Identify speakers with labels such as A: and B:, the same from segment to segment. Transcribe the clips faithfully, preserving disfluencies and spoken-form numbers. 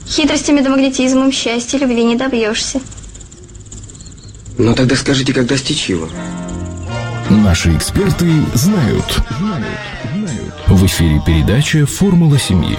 A: Хитростями да магнетизмом счастья, любви не добьешься.
B: Ну тогда скажите, как достичь его?
C: Наши эксперты знают. Знают, знают. В эфире передача «Формула семьи».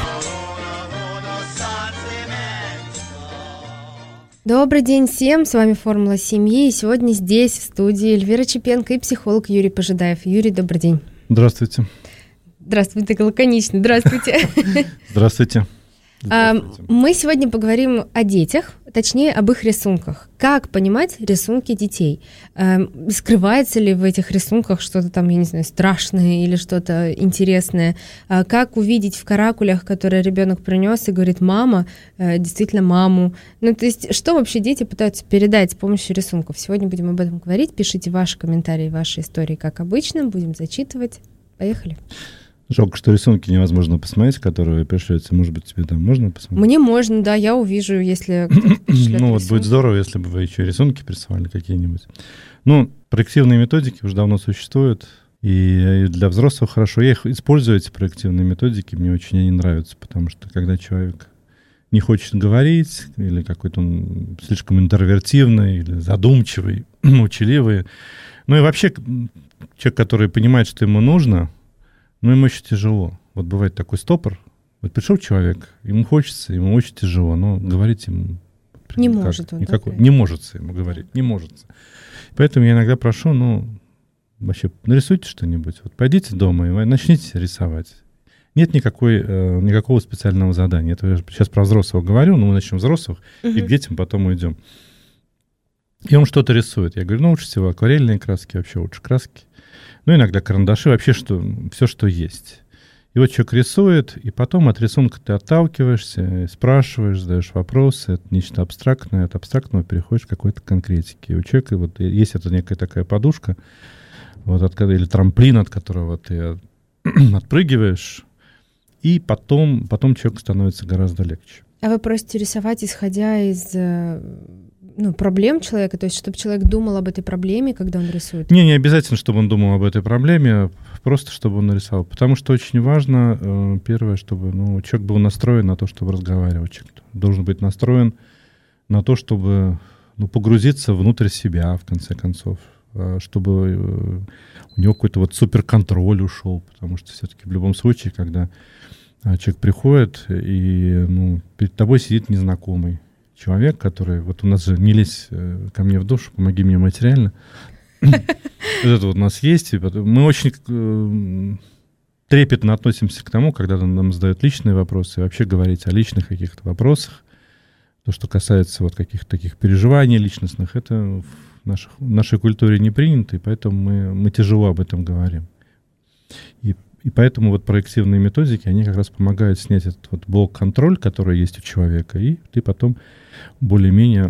D: Добрый день всем, с вами «Формула семьи», и сегодня здесь, в студии, Эльвира Чепенко и психолог Юрий Пожидаев. Юрий, добрый день.
E: Здравствуйте.
D: Здравствуйте, так лаконично. Здравствуйте.
E: Здравствуйте.
D: Здравствуйте. Мы сегодня поговорим о детях, точнее, об их рисунках. Как понимать рисунки детей? Скрывается ли в этих рисунках что-то там, я не знаю, страшное или что-то интересное? Как увидеть в каракулях, которые ребенок принес и говорит «мама», действительно маму? Ну, то есть, что вообще дети пытаются передать с помощью рисунков? Сегодня будем об этом говорить. Пишите ваши комментарии, ваши истории, как обычно. Будем зачитывать. Поехали.
E: Жалко, что рисунки невозможно посмотреть, которые вы пришлете. Может быть, тебе там можно посмотреть?
D: Мне можно, да, я увижу, если кто-то пришлет.
E: Ну, вот будет здорово, если бы вы еще рисунки присылали какие-нибудь. Ну, проективные методики уже давно существуют, и для взрослых хорошо. Я их использую, эти проективные методики, мне очень они нравятся, потому что когда человек не хочет говорить, или какой-то он слишком интровертивный, или задумчивый, молчаливый, ну и вообще человек, который понимает, что ему нужно, ну, ему очень тяжело. Вот бывает такой стопор. Вот пришел человек, ему хочется, ему очень тяжело, но говорить ему...
D: Не
E: никак,
D: может он.
E: Никакой,
D: Да,
E: не может ему говорить, не может. Поэтому я иногда прошу, ну, вообще, нарисуйте что-нибудь. Вот пойдите дома и начните рисовать. Нет никакой, э, никакого специального задания. Это я сейчас про взрослого говорю, но мы начнем с взрослых, угу. и к детям потом уйдем. И он что-то рисует. Я говорю, ну, лучше всего акварельные краски, вообще лучше краски. Ну, иногда карандаши, вообще что, все, что есть. И вот человек рисует, и потом от рисунка ты отталкиваешься, спрашиваешь, задаешь вопросы, это нечто абстрактное, от абстрактного переходишь к какой-то конкретике. И у человека вот есть эта некая такая подушка, вот от, или трамплин, от которого ты отпрыгиваешь, и потом, потом человеку становится гораздо легче.
D: А вы просите рисовать, исходя из... Ну, проблем человека, то есть чтобы человек думал об этой проблеме, когда он рисует? Не,
E: не обязательно, чтобы он думал об этой проблеме, просто чтобы он нарисовал. Потому что очень важно, э, первое, чтобы ну, человек был настроен на то, чтобы разговаривать. Человек должен быть настроен на то, чтобы ну, погрузиться внутрь себя, в конце концов. Э, чтобы э, у него какой-то вот суперконтроль ушел. Потому что все-таки в любом случае, когда э, человек приходит, и ну, перед тобой сидит незнакомый человек, который... Вот у нас же не лезь ко мне в душу, помоги мне материально. Это вот у нас есть. Мы очень трепетно относимся к тому, когда нам задают личные вопросы, и вообще говорить о личных каких-то вопросах. То, что касается вот каких-то таких переживаний личностных, это в наших, в нашей культуре не принято, и поэтому мы, мы тяжело об этом говорим. И И поэтому вот проективные методики, они как раз помогают снять этот вот блок-контроль, который есть у человека, и ты потом более-менее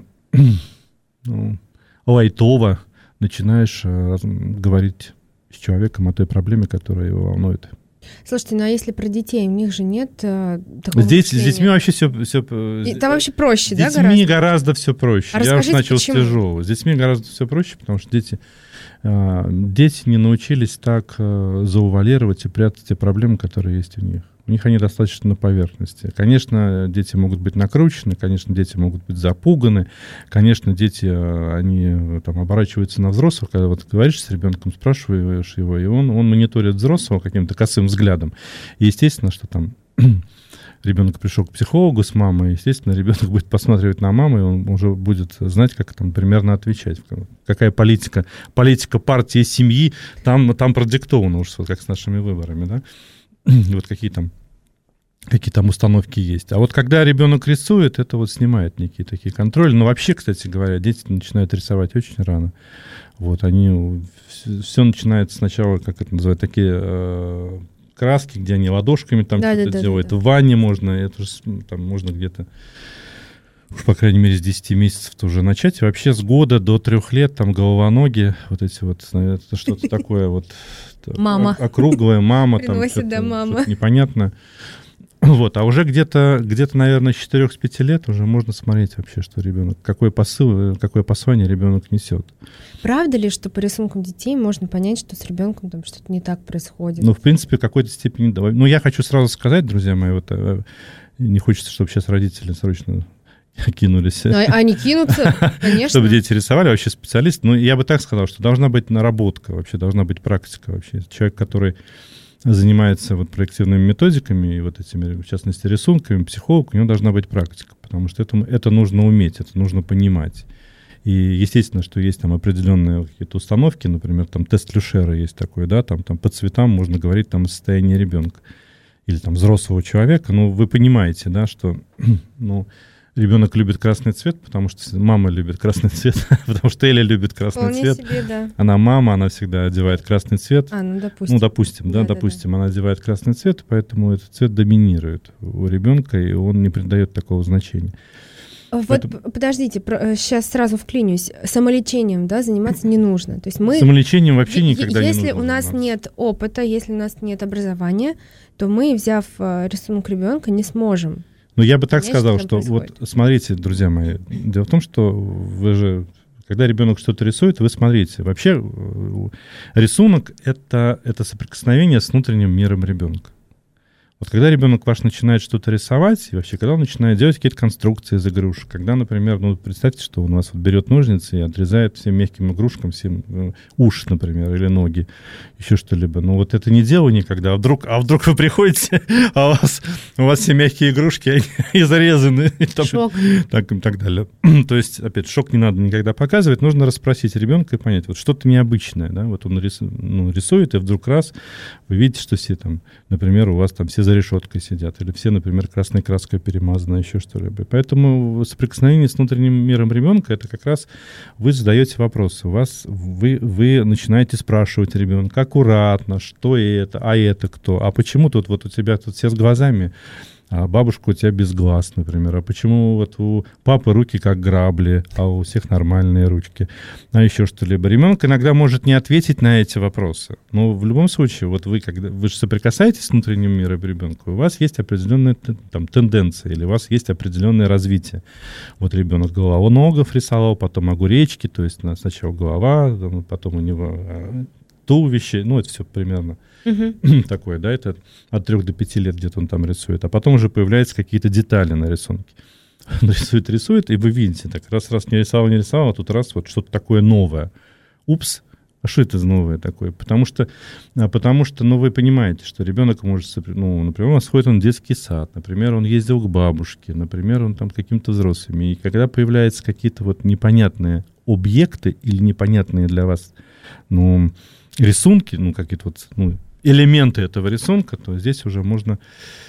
E: ну, лайтово начинаешь э, говорить с человеком о той проблеме, которая его волнует.
D: Слушайте, ну а если про детей, у них же нет э, такого
E: Здесь, с детьми вообще все... все
D: и там вообще проще,
E: с
D: да,
E: гораздо? С детьми гораздо все проще.
D: А
E: Я уже начал
D: почему?
E: с тяжелого. С детьми гораздо все проще, потому что дети... Дети не научились так э, заувалировать и прятать те проблемы, которые есть у них. У них они достаточно на поверхности. Конечно, дети могут быть накручены, конечно, дети могут быть запуганы, конечно, дети, они там оборачиваются на взрослых, когда вот говоришь с ребенком, спрашиваешь его, и он, он мониторит взрослого каким-то косым взглядом. И естественно, что там... Ребенок пришел к психологу с мамой, естественно, ребенок будет посматривать на маму, и он уже будет знать, как там примерно отвечать. Какая политика, политика партии, семьи, там, там продиктована уж, вот как с нашими выборами, да? И вот какие там, какие там установки есть. А вот когда ребенок рисует, это вот снимает некие такие контроли. Но вообще, кстати говоря, дети начинают рисовать очень рано. Вот они, все начинается сначала, как это называют, такие... краски, где они ладошками там да, что-то да, делают. Да, да. В ванне можно, это же там можно где-то, уж, по крайней мере, с десяти месяцев тоже начать. И вообще с года до трех лет там головоногие, вот эти вот, это что-то такое вот
D: мама.
E: Округлая мама, там что-то,
D: мама.
E: что-то непонятно. Вот, а уже где-то, где-то, наверное, с четырёх пяти лет уже можно смотреть вообще, что ребенок, какой посыл, какое послание ребенок несет.
D: Правда ли, что по рисункам детей можно понять, что с ребенком там что-то не так происходит?
E: Ну, в принципе, в какой-то степени... Ну, я хочу сразу сказать, друзья мои, вот, не хочется, чтобы сейчас родители срочно кинулись.
D: Но они кинутся, конечно.
E: Чтобы дети рисовали, вообще специалист. Ну, я бы так сказал, что должна быть наработка, вообще должна быть практика вообще. Человек, который занимается вот проективными методиками и вот этими, в частности, рисунками, психолог, у него должна быть практика, потому что это, это нужно уметь, это нужно понимать. И естественно, что есть там определенные какие-то установки, например, там тест Люшера есть такой, да, там, там по цветам можно говорить там о состоянии ребенка или там взрослого человека. Ну, вы понимаете, да, что, ну, ребенок любит красный цвет, потому что мама любит красный цвет, потому что Эля любит красный
D: Вполне
E: цвет.
D: себе, да.
E: Она мама, она всегда одевает красный цвет.
D: А, ну, допустим.
E: Ну, допустим, да,
D: Да,
E: допустим,
D: да, да.
E: она одевает красный цвет, поэтому этот цвет доминирует у ребенка, и он не придает такого значения.
D: Вот,
E: Поэтому...
D: подождите, про, сейчас сразу вклинюсь. Самолечением, да, заниматься не нужно. То есть мы...
E: Самолечением вообще
D: е-
E: никогда не нужно
D: Если у нас
E: заниматься.
D: нет опыта, если у нас нет образования, то мы, взяв э, рисунок ребенка, не сможем.
E: Ну, я бы так
D: Конечно,
E: сказал,
D: там
E: что
D: происходит.
E: вот смотрите, друзья мои, дело в том, что вы же, когда ребенок что-то рисует, вы смотрите. Вообще рисунок — это, это соприкосновение с внутренним миром ребенка. Вот когда ребенок ваш начинает что-то рисовать, и вообще, когда он начинает делать какие-то конструкции из игрушек, когда, например, ну, представьте, что он у вас вот берет ножницы и отрезает всем мягким игрушкам, всем э, уши, например, или ноги, еще что-либо. Ну, вот это не дело никогда. А вдруг, а вдруг вы приходите, а у вас, у вас все мягкие игрушки, они и зарезаны. И там,
D: Шок.
E: Так, и так далее. То есть, опять, шок не надо никогда показывать, нужно расспросить ребенка и понять, вот что-то необычное, да, вот он рис, ну, рисует, и вдруг раз вы видите, что все там, например, у вас там все за решеткой сидят, или все, например, красной краской перемазаны, еще что-либо. Поэтому соприкосновение с внутренним миром ребенка — это как раз вы задаете вопросы, у вас, вы, вы начинаете спрашивать ребенка аккуратно, что это, а это кто, а почему тут вот у тебя тут все с глазами, а бабушка у тебя без глаз, например. А почему вот у папы руки как грабли, а у всех нормальные ручки? А еще что-либо. Ребенок иногда может не ответить на эти вопросы. Но в любом случае, вот вы, когда вы же соприкасаетесь с внутренним миром ребенка, у вас есть определенная там тенденция, или у вас есть определенное развитие. Вот ребенок головоногов рисовал, потом огуречки, то есть сначала голова, потом у него туловище, ну, это все примерно uh-huh. такое, да, это от трех до пяти лет где-то он там рисует, а потом уже появляются какие-то детали на рисунке. Он рисует, рисует, и вы видите, так раз-раз не рисовал, не рисовал, а тут раз вот что-то такое новое. Упс, а что это новое такое? Потому что, потому что, ну, вы понимаете, что ребенок может, ну, например, у нас ходит он в детский сад, например, он ездил к бабушке, например, он там каким-то взрослыми, и когда появляются какие-то вот непонятные объекты или непонятные для вас, ну, рисунки, ну, какие-то вот, ну, элементы этого рисунка, то здесь уже можно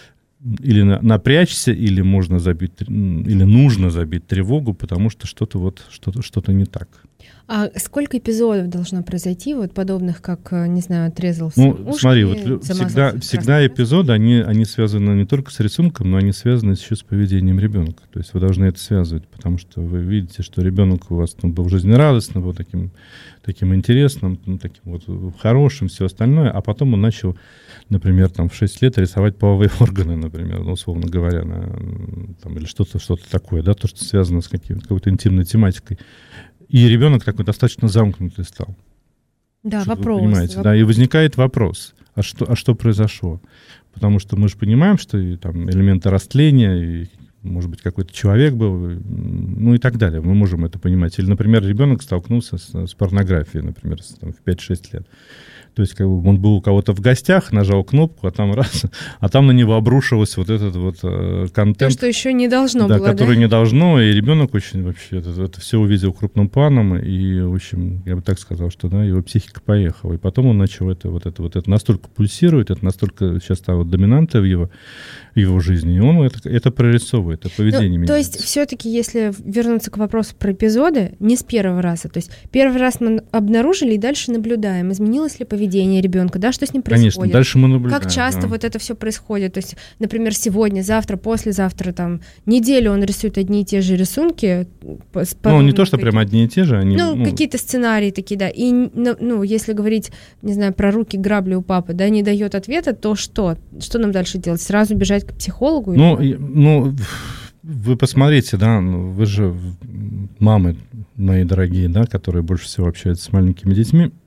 E: или напрячься, или можно забить, или нужно забить тревогу, потому что что-то вот, что-то, что-то не так.
D: А сколько эпизодов должно произойти, вот подобных, как, не знаю, отрезал
E: ну,
D: ушки,
E: смотри, вот всегда, всегда эпизоды, они, они связаны не только с рисунком, но они связаны еще с поведением ребенка. То есть вы должны это связывать, потому что вы видите, что ребенок у вас ну, был жизнерадостным, был таким, таким интересным, ну, таким вот хорошим, все остальное, а потом он начал, например, там, в шесть лет рисовать половые органы, например, ну, условно говоря, на, там, или что-то, что-то такое, да, то, что связано с каким, какой-то интимной тематикой. И ребенок такой достаточно замкнутый стал.
D: Да,
E: что
D: вопрос.
E: Вы понимаете,
D: вопрос.
E: да, и возникает вопрос, а что, а что произошло? Потому что мы же понимаем, что и, там элементы растления, и, может быть, какой-то человек был, ну и так далее. Мы можем это понимать. Или, например, ребенок столкнулся с, с порнографией, например, с, там, в пять-шесть лет. То есть как бы он был у кого-то в гостях, нажал кнопку, а там раз, а там на него обрушивался вот этот вот э, контент.
D: То, что еще не должно
E: да,
D: было,
E: который
D: да?
E: не должно, и ребенок очень вообще это, это все увидел крупным планом, и, в общем, я бы так сказал, что да, его психика поехала. И потом он начал это вот это вот это настолько пульсирует, это настолько сейчас стало доминантой в его, в его жизни, и он это, это прорисовывает, это поведение
D: ну,
E: меняется.
D: То есть все-таки, если вернуться к вопросу про эпизоды, не с первого раза, то есть первый раз мы обнаружили и дальше наблюдаем, изменилось ли поведение ребенка, да, что с ним происходит.
E: Конечно, дальше мы наблюдаем.
D: Как часто
E: да.
D: вот это все происходит. То есть, например, сегодня, завтра, послезавтра, там, неделю он рисует одни и те же рисунки.
E: Ну, не то, что прям одни и те же, они...
D: Ну,
E: ну,
D: какие-то сценарии такие, да. И, ну, если говорить, не знаю, про руки грабли у папы, да, не дает ответа, то что? Что нам дальше делать? Сразу бежать к психологу?
E: Ну, и, ну вы посмотрите, да, вы же мамы мои дорогие, да, которые больше всего общаются с маленькими детьми.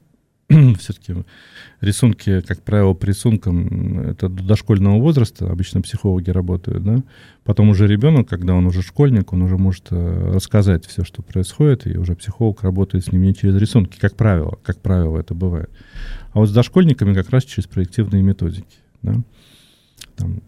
E: все-таки рисунки, как правило, по рисункам это до дошкольного возраста, обычно психологи работают, да. Потом уже ребенок, когда он уже школьник, он уже может рассказать все, что происходит, и уже психолог работает с ним не через рисунки, как правило, как правило это бывает. А вот с дошкольниками как раз через проективные методики, да. Там.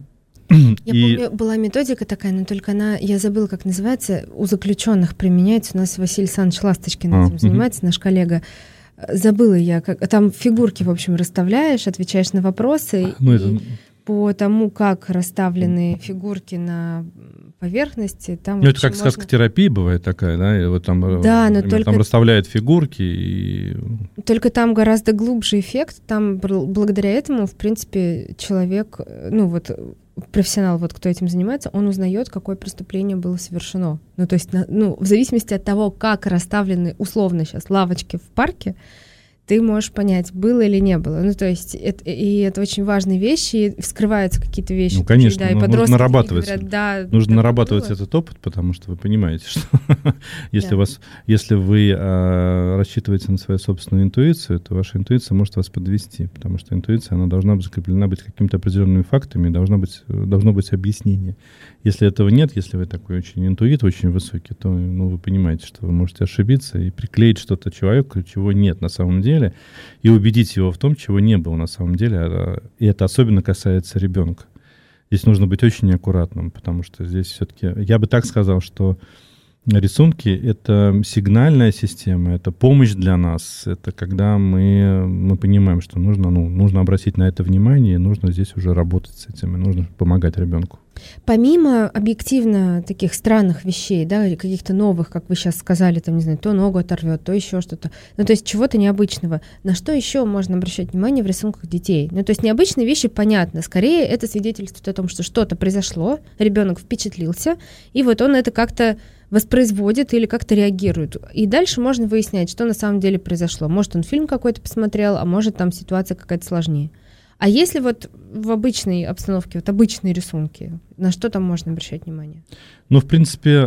D: Я
E: и...
D: помню, была методика такая, но только она, я забыла, как называется, у заключенных применяется. У нас Василий Александрович Ласточкин а, этим занимается, угу. наш коллега. Забыла я, как там фигурки, в общем, расставляешь, отвечаешь на вопросы, ну, и это... по тому, как расставлены фигурки на поверхности, там...
E: Ну, это как можно... сказкотерапия бывает такая, да? И вот там,
D: да, но
E: например,
D: только...
E: там расставляют фигурки и...
D: Только там гораздо глубже эффект. Там благодаря этому, в принципе, человек, ну вот... профессионал, вот кто этим занимается, он узнает, какое преступление было совершено. Ну, то есть, на, ну, в зависимости от того, как расставлены условно сейчас лавочки в парке, ты можешь понять, было или не было. Ну, то есть, это, и это очень важные вещи, и вскрываются какие-то вещи.
E: Ну, конечно,
D: да, и
E: нужно нарабатывать,
D: говорят, да,
E: нужно нарабатывать этот опыт, потому что вы понимаете, что если, да. вас, если вы а, рассчитываете на свою собственную интуицию, то ваша интуиция может вас подвести, потому что интуиция, она должна быть закреплена быть какими-то определенными фактами, должна быть, должно быть объяснение. Если этого нет, если вы такой очень интуит, очень высокий, то ну, вы понимаете, что вы можете ошибиться и приклеить что-то человеку, чего нет на самом деле, и убедить его в том, чего не было на самом деле. И это особенно касается ребенка. Здесь нужно быть очень аккуратным, потому что здесь все-таки, я бы так сказал, что рисунки — это сигнальная система, это помощь для нас, это когда мы, мы понимаем, что нужно, ну, нужно обратить на это внимание, и нужно здесь уже работать с этим, и нужно помогать ребенку.
D: Помимо объективно таких странных вещей, да, или каких-то новых, как вы сейчас сказали, там, не знаю, то ногу оторвет, то еще что-то, ну, то есть чего-то необычного, на что еще можно обращать внимание в рисунках детей? Ну, то есть необычные вещи, понятно, скорее это свидетельствует о том, что что-то произошло, ребенок впечатлился, и вот он это как-то воспроизводит или как-то реагирует. И дальше можно выяснять, что на самом деле произошло. Может, он фильм какой-то посмотрел, а может, там ситуация какая-то сложнее. А если вот в обычной обстановке, вот обычные рисунки, на что там можно обращать внимание?
E: Ну, в принципе,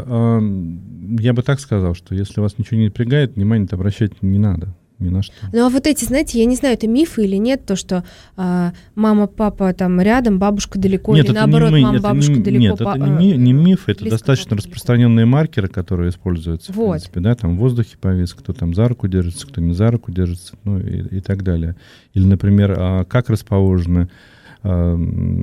E: я бы так сказал, что если вас ничего не напрягает, внимание-то обращать не надо. Ни на что.
D: Ну, а вот эти, знаете, я не знаю, это мифы или нет, то, что а, мама, папа там рядом, бабушка далеко,
E: нет,
D: или наоборот,
E: не,
D: мама, бабушка
E: не,
D: далеко.
E: Нет,
D: па-
E: это не, не миф, это достаточно
D: далеко.
E: распространенные маркеры, которые используются,
D: вот.
E: в принципе, да, там в воздухе повис, кто там за руку держится, кто не за руку держится, ну, и, и так далее. Или, например, а, как расположены а,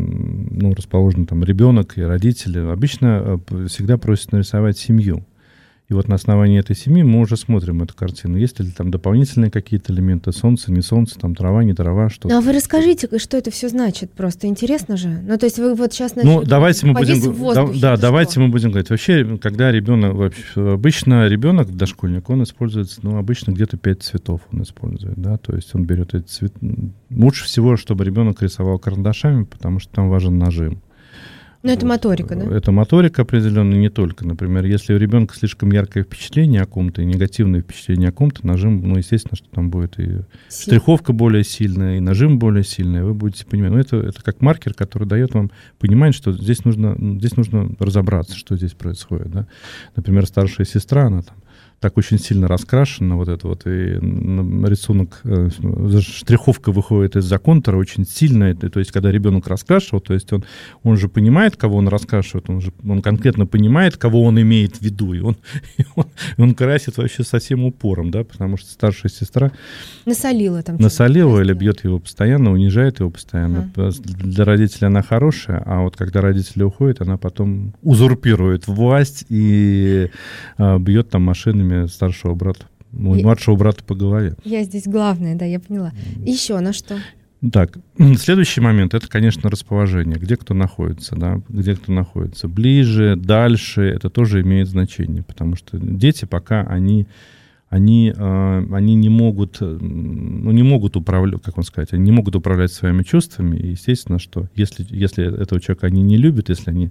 E: ну, расположен там ребенок и родители. Обычно а, всегда просят нарисовать семью. И вот на основании этой семьи мы уже смотрим эту картину. Есть ли там дополнительные какие-то элементы? Солнце, не солнце, там трава, не трава, что-то.
D: Ну, а вы расскажите, что это все значит просто. Интересно же. Ну, то есть вы вот сейчас
E: начали... Ну, давайте мы будем... Воздухе, да, давайте что? мы будем говорить. Вообще, когда ребенок... Вообще, обычно ребенок, дошкольник, он использует, ну, обычно где-то пять цветов он использует, да, то есть он берет эти цвета. Лучше всего, чтобы ребенок рисовал карандашами, потому что там важен нажим.
D: Ну, это вот. моторика, да?
E: Это моторика определенно, не только. Например, если у ребенка слишком яркое впечатление о ком-то и негативное впечатление о ком-то, нажим, ну, естественно, что там будет и Сил. штриховка более сильная, и нажим более сильный, вы будете понимать. Ну, это, это как маркер, который дает вам понимание, что здесь нужно, здесь нужно разобраться, что здесь происходит, да. Например, старшая сестра, она там так очень сильно раскрашена, вот это вот, и рисунок, штриховка выходит из-за контура очень сильно, то есть когда ребенок раскрашивал, то есть он, он же понимает, кого он раскрашивает, он же он конкретно понимает, кого он имеет в виду, и он, и он, и он красит вообще со всем упором, да, потому что старшая сестра
D: насолила там.
E: Насолила или бьет его постоянно, унижает его постоянно. Uh-huh. Для родителей она хорошая, а вот когда родители уходят, она потом узурпирует власть и а, бьет там машинами старшего брата, и... младшего брата по голове.
D: Я здесь главная, да, я поняла. Еще на что?
E: Так, следующий момент, это, конечно, расположение, где кто находится, да, где кто находится. Ближе, дальше, это тоже имеет значение, потому что дети пока они... Они, они не могут, ну, не могут управлять, как вам сказать, они не могут управлять своими чувствами. И естественно, что если, если этого человека они не любят, если они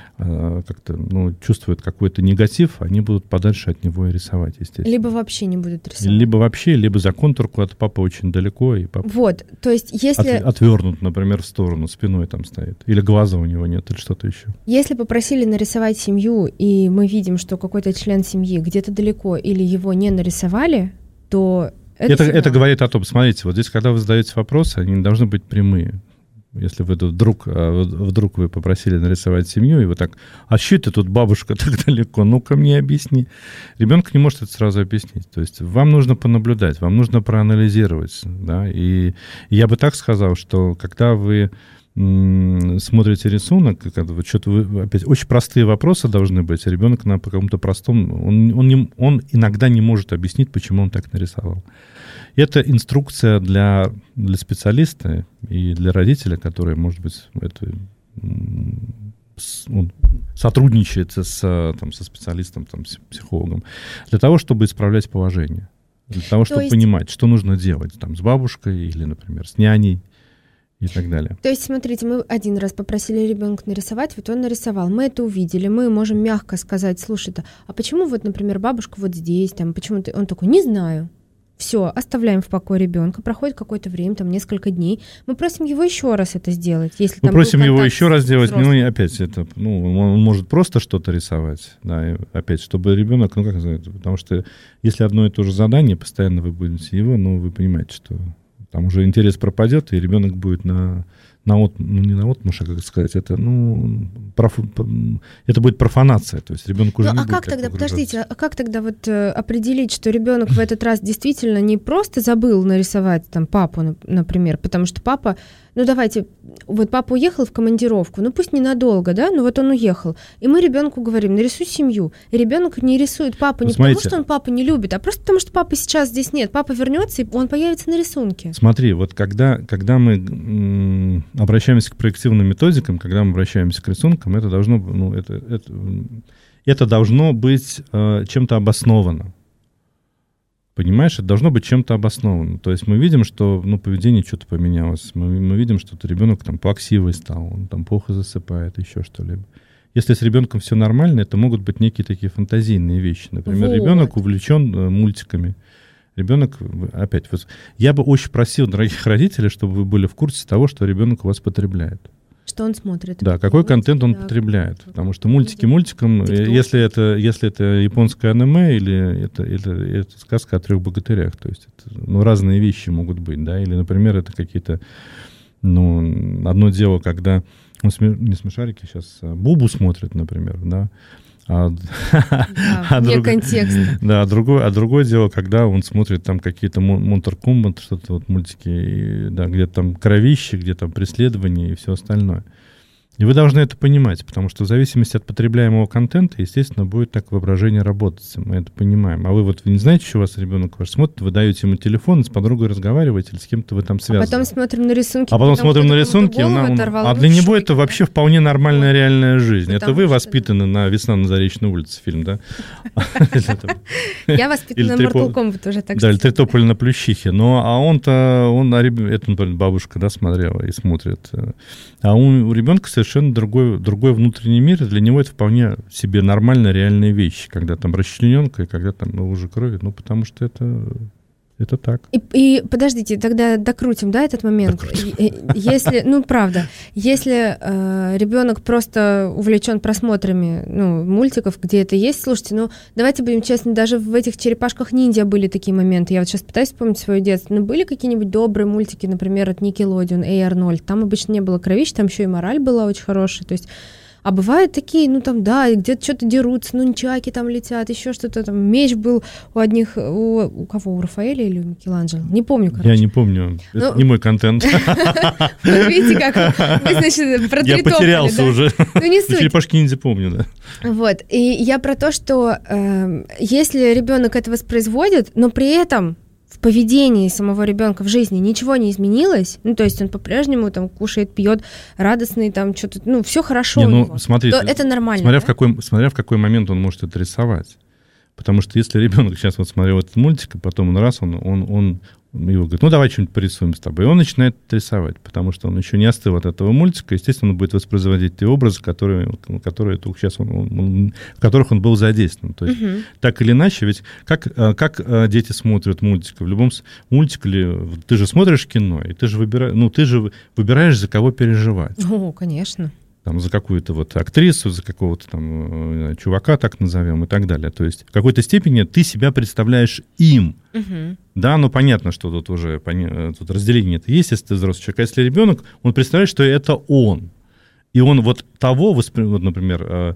E: как-то, ну, чувствуют какой-то негатив, они будут подальше от него и рисовать, естественно.
D: Либо вообще не будут рисовать.
E: Либо вообще, либо за контур куда-то, папа очень далеко, и папа
D: вот, то есть если...
E: от, отвернут, например, в сторону, спиной там стоит. Или глаза у него нет, или что-то еще.
D: Если попросили нарисовать семью, и мы видим, что какой-то член семьи где-то далеко, или его не нарисовали, то
E: Это, это, это говорит о том, смотрите, вот здесь, когда вы задаете вопросы, они должны быть прямые. Если вы тут вдруг, вдруг вы попросили нарисовать семью, и вы так, а что это тут бабушка так далеко? Ну-ка мне объясни. Ребенок не может это сразу объяснить. То есть вам нужно понаблюдать, вам нужно проанализировать. Да? И я бы так сказал, что когда вы м- смотрите рисунок, когда вы что-то вы, опять очень простые вопросы должны быть, а ребенок на каком-то простом, он, он, не, он иногда не может объяснить, почему он так нарисовал. Это инструкция для, для специалиста и для родителя, который, может быть, это, он сотрудничает с, там, со специалистом, там, с психологом, для того, чтобы исправлять положение, для того, чтобы есть... понимать, что нужно делать там, с бабушкой или, например, с няней и так далее.
D: То есть, смотрите, мы один раз попросили ребенка нарисовать, вот он нарисовал, мы это увидели, мы можем мягко сказать, слушай, а почему вот, например, бабушка вот здесь, там, почему ты... Он такой, не знаю. Все, оставляем в покое ребенка, проходит какое-то время, там несколько дней. Мы просим его еще раз это сделать. Если
E: Мы
D: там
E: просим его еще раз сделать, ну и опять это, ну, он может просто что-то рисовать, да, и опять, чтобы ребенок, ну как сказать, потому что если одно и то же задание, постоянно вы будете его, ну вы понимаете, что там уже интерес пропадет, и ребенок будет на, на от, ну не на отмуж, а как сказать, это, ну, проф, это будет профанация, то есть ребенок уже
D: ну,
E: не
D: а
E: будет.
D: как тогда, подождите, а как тогда вот э, определить, что ребенок в этот раз действительно не просто забыл нарисовать там папу, например, потому что папа, ну давайте, вот папа уехал в командировку, ну пусть ненадолго, да, но вот он уехал, и мы ребенку говорим, нарисуй семью, и ребенок не рисует папу не
E: Смотрите.
D: потому, что он папу не любит, а просто потому, что папы сейчас здесь нет, папа вернется, и он появится на рисунке.
E: Смотри, вот когда, когда мы м, обращаемся к проективным методикам, когда мы обращаемся к рисункам, это должно, ну, это, это, это должно быть э, чем-то обосновано. Понимаешь, это должно быть чем-то обосновано. То есть мы видим, что ну, поведение что-то поменялось. Мы, мы видим, что ребенок там плаксивый стал, он там плохо засыпает, еще что-либо. Если с ребенком все нормально, это могут быть некие такие фантазийные вещи. Например, вот. Ребенок увлечен э, мультиками. Ребенок, опять, я бы очень просил дорогих родителей, чтобы вы были в курсе того, что ребенок у вас потребляет.
D: Что он смотрит.
E: Да, какой контент он потребляет. Потому что мультики мультиком, если это, если это японское аниме или это, это, это сказка о трех богатырях, то есть это, ну, разные вещи могут быть, да, или, например, это какие-то, ну, одно дело, когда, ну, не смешарики, сейчас Бубу смотрит, например, да, А,
D: да,
E: а,
D: вне
E: друг,
D: контекста.
E: Да, а другое, а другое дело, когда он смотрит там какие-то Mortal Kombat, что-то вот мультики, и, да, где там кровище, где там преследование и все остальное. И вы должны это понимать, потому что в зависимости от потребляемого контента, естественно, будет так воображение работать. Мы это понимаем. А вы вот вы не знаете, что у вас ребенок ваш смотрит, вы даете ему телефон, с подругой разговариваете или с кем-то вы там связаны.
D: А потом смотрим на рисунки.
E: А потом смотрим на рисунки, он, он, а для него это вообще вполне нормальная реальная жизнь. Это вы воспитаны на «Весна на Заречной улице» фильм, да?
D: Я воспитана на Mortal Kombat уже, так
E: Да, или «Три тополя на Плющихе». Но а он-то, он, это, например, бабушка, да, смотрела и смотрит. А у ребенка совершенно совершенно другой, другой внутренний мир, и для него это вполне себе нормальные, реальные вещи, когда там расчлененка и когда там лужа крови, ну, потому что это, это так.
D: И, и подождите, тогда докрутим, да, этот момент? Если, ну, правда, если э, ребенок просто увлечен просмотрами, ну, мультиков, где это есть, слушайте, ну, давайте будем честны, даже в этих «Черепашках-ниндзя» были такие моменты, я вот сейчас пытаюсь вспомнить свое детство, ну, были какие-нибудь добрые мультики, например, от Nickelodeon, Эй Арнольд, там обычно не было кровищ, там еще и мораль была очень хорошая, то есть. А бывают такие, ну там, да, где-то что-то дерутся, нунчаки там летят, еще что-то там. Меч был у одних, у, у кого, у Рафаэля или у Микеланджело? Не помню, короче.
E: Я не помню, это не мой контент.
D: Видите, как вы, значит, про три тополя.
E: Я потерялся уже.
D: Ну не суть.
E: Черепашки-ниндзя помню, да.
D: Вот, и я про то, что если ребенок это воспроизводит, но при этом в поведении самого ребенка в жизни ничего не изменилось, ну, то есть он по-прежнему там кушает, пьет, радостный, там что-то, ну, все хорошо
E: не,
D: у
E: ну,
D: него,
E: смотрите,
D: то это нормально.
E: Смотря,
D: да?
E: в какой, смотря в какой момент он может это рисовать. Потому что если ребенок сейчас вот смотрел этот мультик, а потом раз он, он, он его говорит, ну, давай что-нибудь порисуем с тобой. И он начинает рисовать, потому что он еще не остыл от этого мультика. Естественно, он будет воспроизводить те образы, которые, которые только сейчас он, он, в которых он был задействован. То есть, uh-huh. так или иначе, ведь как, как дети смотрят мультик? В любом мультике, или ты же смотришь кино, и ты же выбираешь, ну, ты же выбираешь, за кого переживать.
D: О, конечно.
E: там, за какую-то вот актрису, за какого-то там чувака, так назовем, и так далее. То есть в какой-то степени ты себя представляешь им. Угу. Да, ну понятно, что тут уже тут разделение-то есть, если ты взрослый человек. А если ребенок, он представляет, что это он. И он вот того, воспри... вот, например, э...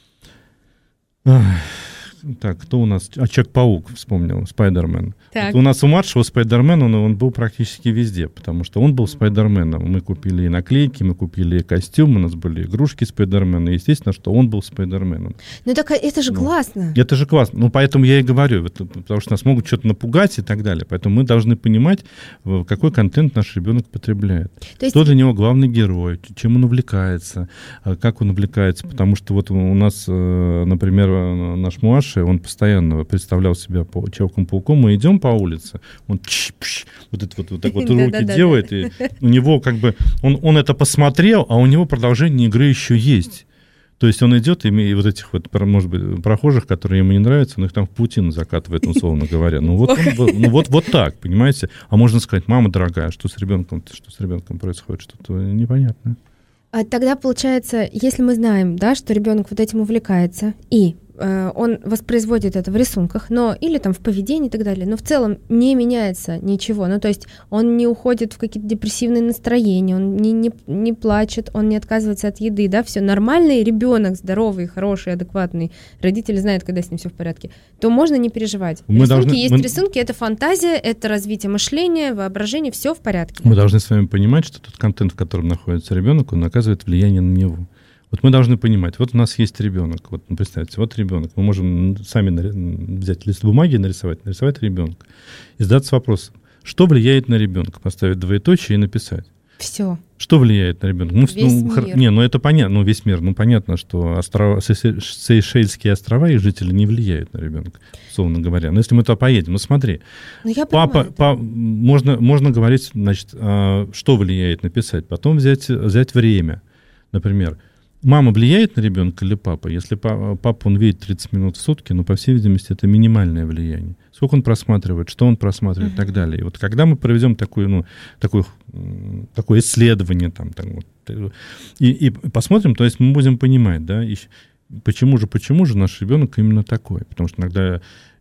E: так, кто у нас? А, Человек-паук вспомнил, Спайдермен. Вот у нас у младшего Спайдермена он, он был практически везде, потому что он был Спайдерменом. Мы купили и наклейки, мы купили и костюмы, у нас были игрушки Спайдермена. И естественно, что он был Спайдерменом.
D: Ну так это же ну, классно.
E: Это же классно. Ну поэтому я и говорю, потому что нас могут что-то напугать и так далее. Поэтому мы должны понимать, какой контент наш ребенок потребляет. То есть... Кто для него главный герой, чем он увлекается, как он увлекается. Потому что вот у нас, например, наш младший, он постоянно представлял себя Человеком-пауком. Мы идем по улице, он чш-пш, вот это вот, вот так вот руки делает, и у него как бы, он, он это посмотрел, а у него продолжение игры еще есть. То есть он идет, и, и вот этих вот, может быть, прохожих, которые ему не нравятся, он их там в паутину закатывает, условно говоря. Ну вот, он, ну вот, вот так, понимаете? А можно сказать, мама дорогая, что с ребенком, что с ребенком происходит, что-то непонятное.
D: А тогда получается, если мы знаем, да, что ребенок вот этим увлекается, и э, он воспроизводит это в рисунках, но или там в поведении и так далее, но в целом не меняется ничего. Ну, то есть он не уходит в какие-то депрессивные настроения, он не, не, не плачет, он не отказывается от еды, да, все нормальный ребенок, здоровый, хороший, адекватный, родители знают, когда с ним все в порядке, то можно не переживать. Мы рисунки должны, есть мы... рисунки, это фантазия, это развитие мышления, воображения, все в порядке.
E: Мы должны с вами понимать, что тот контент, в котором находится ребенок, он оказывает влияние на него. Вот мы должны понимать, вот у нас есть ребенок, вот ну, представьте, вот ребенок, мы можем сами нари- взять лист бумаги и нарисовать, нарисовать ребенка, и задаться вопросом, что влияет на ребенка, поставить двоеточие и написать.
D: Все.
E: Что влияет на ребенка? Ну,
D: весь
E: ну,
D: мир.
E: Хор... Не, ну это понятно, ну весь мир, ну понятно, что острова, Сейшельские острова и жители не влияют на ребенка, условно говоря. Но если мы туда поедем, ну смотри,
D: я
E: папа, па, можно, можно говорить, значит, а, что влияет, написать, потом взять, взять время, например. Мама влияет на ребенка или папа? Если папа, папа, он видит тридцать минут в сутки, ну, по всей видимости, это минимальное влияние. Сколько он просматривает, что он просматривает mm-hmm. и так далее. И вот когда мы проведем такое, ну, такое, такое исследование, там, там, вот, и, и посмотрим, то есть мы будем понимать, да, и почему же, почему же наш ребенок именно такой. Потому что иногда,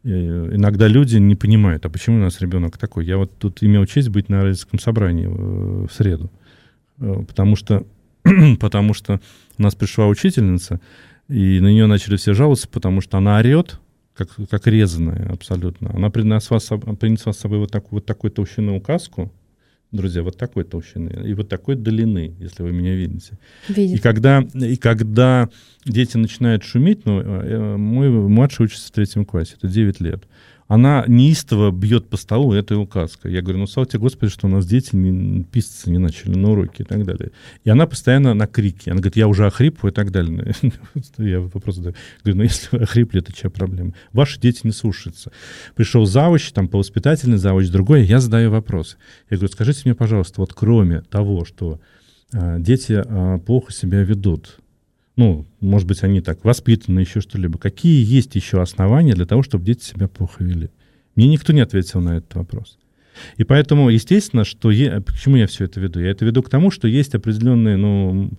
E: иногда люди не понимают, а почему у нас ребенок такой. Я вот тут имел честь быть на родительском собрании в среду, потому что потому что у нас пришла учительница, и на нее начали все жаловаться, потому что она орет, как, как резаная абсолютно. Она принесла, принесла с собой вот, так, вот такой толщины указку, друзья, вот такой толщины, и вот такой длины, если вы меня видите. И когда, и когда дети начинают шуметь, ну, мой младший учится в третьем классе, это девять лет, она неистово бьет по столу этой указкой. Я говорю, ну, слава тебе, Господи, что у нас дети не, писаться не начали на уроки и так далее. И она постоянно на крики. Она говорит, я уже охрип и так далее. Я вопрос задаю. Говорю, ну, если вы охрипли, это чья проблема? Ваши дети не слушаются. Пришел завуч, там, по воспитательной завуч, другой, я задаю вопрос. Я говорю, скажите мне, пожалуйста, вот кроме того, что а, дети а, плохо себя ведут, ну, может быть, они так воспитаны, еще что-либо. Какие есть еще основания для того, чтобы дети себя плохо вели? Мне никто не ответил на этот вопрос. И поэтому, естественно, что я, почему я все это веду? Я это веду к тому, что есть определенные, ну,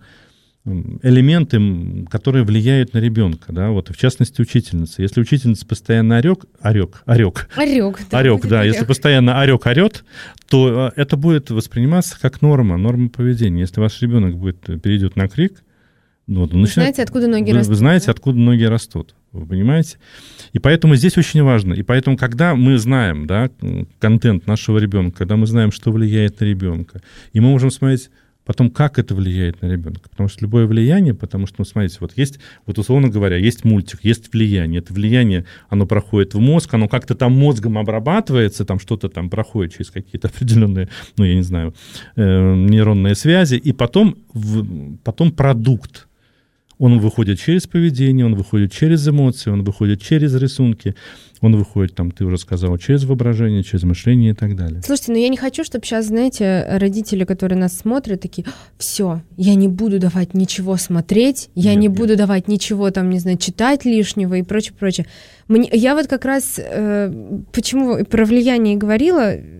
E: элементы, которые влияют на ребенка, да, вот, в частности, учительница. Если учительница постоянно орёк, орёк, орёк,
D: орёк, да,
E: орёк, да, если постоянно орёк орёт, то это будет восприниматься как норма, норма поведения. Если ваш ребенок будет, перейдет на крик, вот,
D: вы
E: начинает,
D: знаете, откуда ноги
E: вы,
D: растут?
E: Вы знаете,
D: да?
E: откуда ноги растут. Вы понимаете? И поэтому здесь очень важно. И поэтому, когда мы знаем, да, контент нашего ребенка, когда мы знаем, что влияет на ребенка, и мы можем смотреть потом, как это влияет на ребенка. Потому что любое влияние, потому что, ну, смотрите, вот есть, вот условно говоря, есть мультик, есть влияние. Это влияние, оно проходит в мозг, оно как-то там мозгом обрабатывается, там что-то там проходит через какие-то определенные, ну, я не знаю, э, нейронные связи, и потом, в, потом продукт. Он выходит через поведение, он выходит через эмоции, он выходит через рисунки, он выходит, там, ты уже сказала, через воображение, через мышление и так далее.
D: Слушайте, ну я не хочу, чтобы сейчас, знаете, родители, которые нас смотрят, такие, все, я не буду давать ничего смотреть, я нет, не нет. буду давать ничего, там, не знаю, читать лишнего и прочее, прочее. Мне, я вот как раз, э, почему про влияние говорила,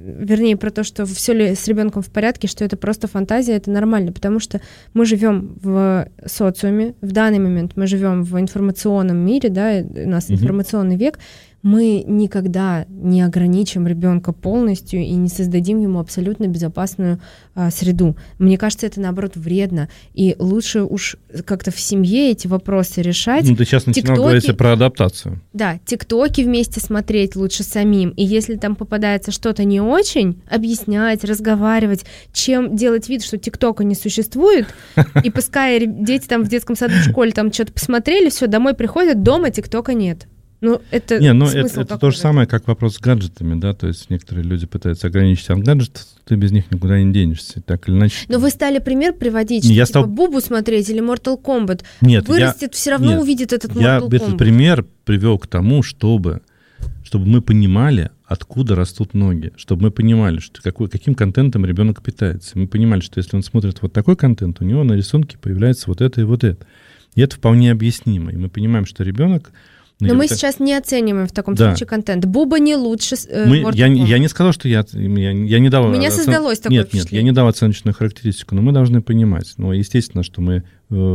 D: вернее, про то, что все ли с ребенком в порядке, что это просто фантазия, это нормально, потому что мы живем в социуме, в данный момент мы живем в информационном мире, да, у нас mm-hmm. информационный век, мы никогда не ограничим ребенка полностью и не создадим ему абсолютно безопасную а, среду. Мне кажется, это, наоборот, вредно. И лучше уж как-то в семье эти вопросы решать.
E: Ну, ты сейчас начинал говорить про адаптацию.
D: Да, тиктоки вместе смотреть лучше самим. И если там попадается что-то не очень, объяснять, разговаривать, чем делать вид, что тиктока не существует, и пускай дети там в детском саду, в школе там что-то посмотрели, все, домой приходят, дома тиктока нет. Ну, это
E: Не, ну это, это то же самое, как вопрос с гаджетами, да, то есть некоторые люди пытаются ограничить от гаджетов, ты без них никуда не денешься, так или иначе.
D: Но вы стали пример приводить, что
E: я
D: типа
E: стал...
D: Бубу смотреть или Mortal Kombat,
E: нет,
D: вырастет,
E: я...
D: все равно
E: нет,
D: увидит этот Mortal
E: я
D: Kombat.
E: Этот пример привел к тому, чтобы, чтобы мы понимали, откуда растут ноги, чтобы мы понимали, что какой, каким контентом ребенок питается. Мы понимали, что если он смотрит вот такой контент, у него на рисунке появляется вот это и вот это. И это вполне объяснимо. И мы понимаем, что ребенок...
D: Но мы так... сейчас не оцениваем в таком да. случае контент. Буба не лучше э,
E: мы, я, я не сказал, что я, я, я не дал...
D: У меня оцен... создалось такое
E: нет,
D: впечатление.
E: Нет, я не дал оценочную характеристику, но мы должны понимать. Ну, естественно, что мы,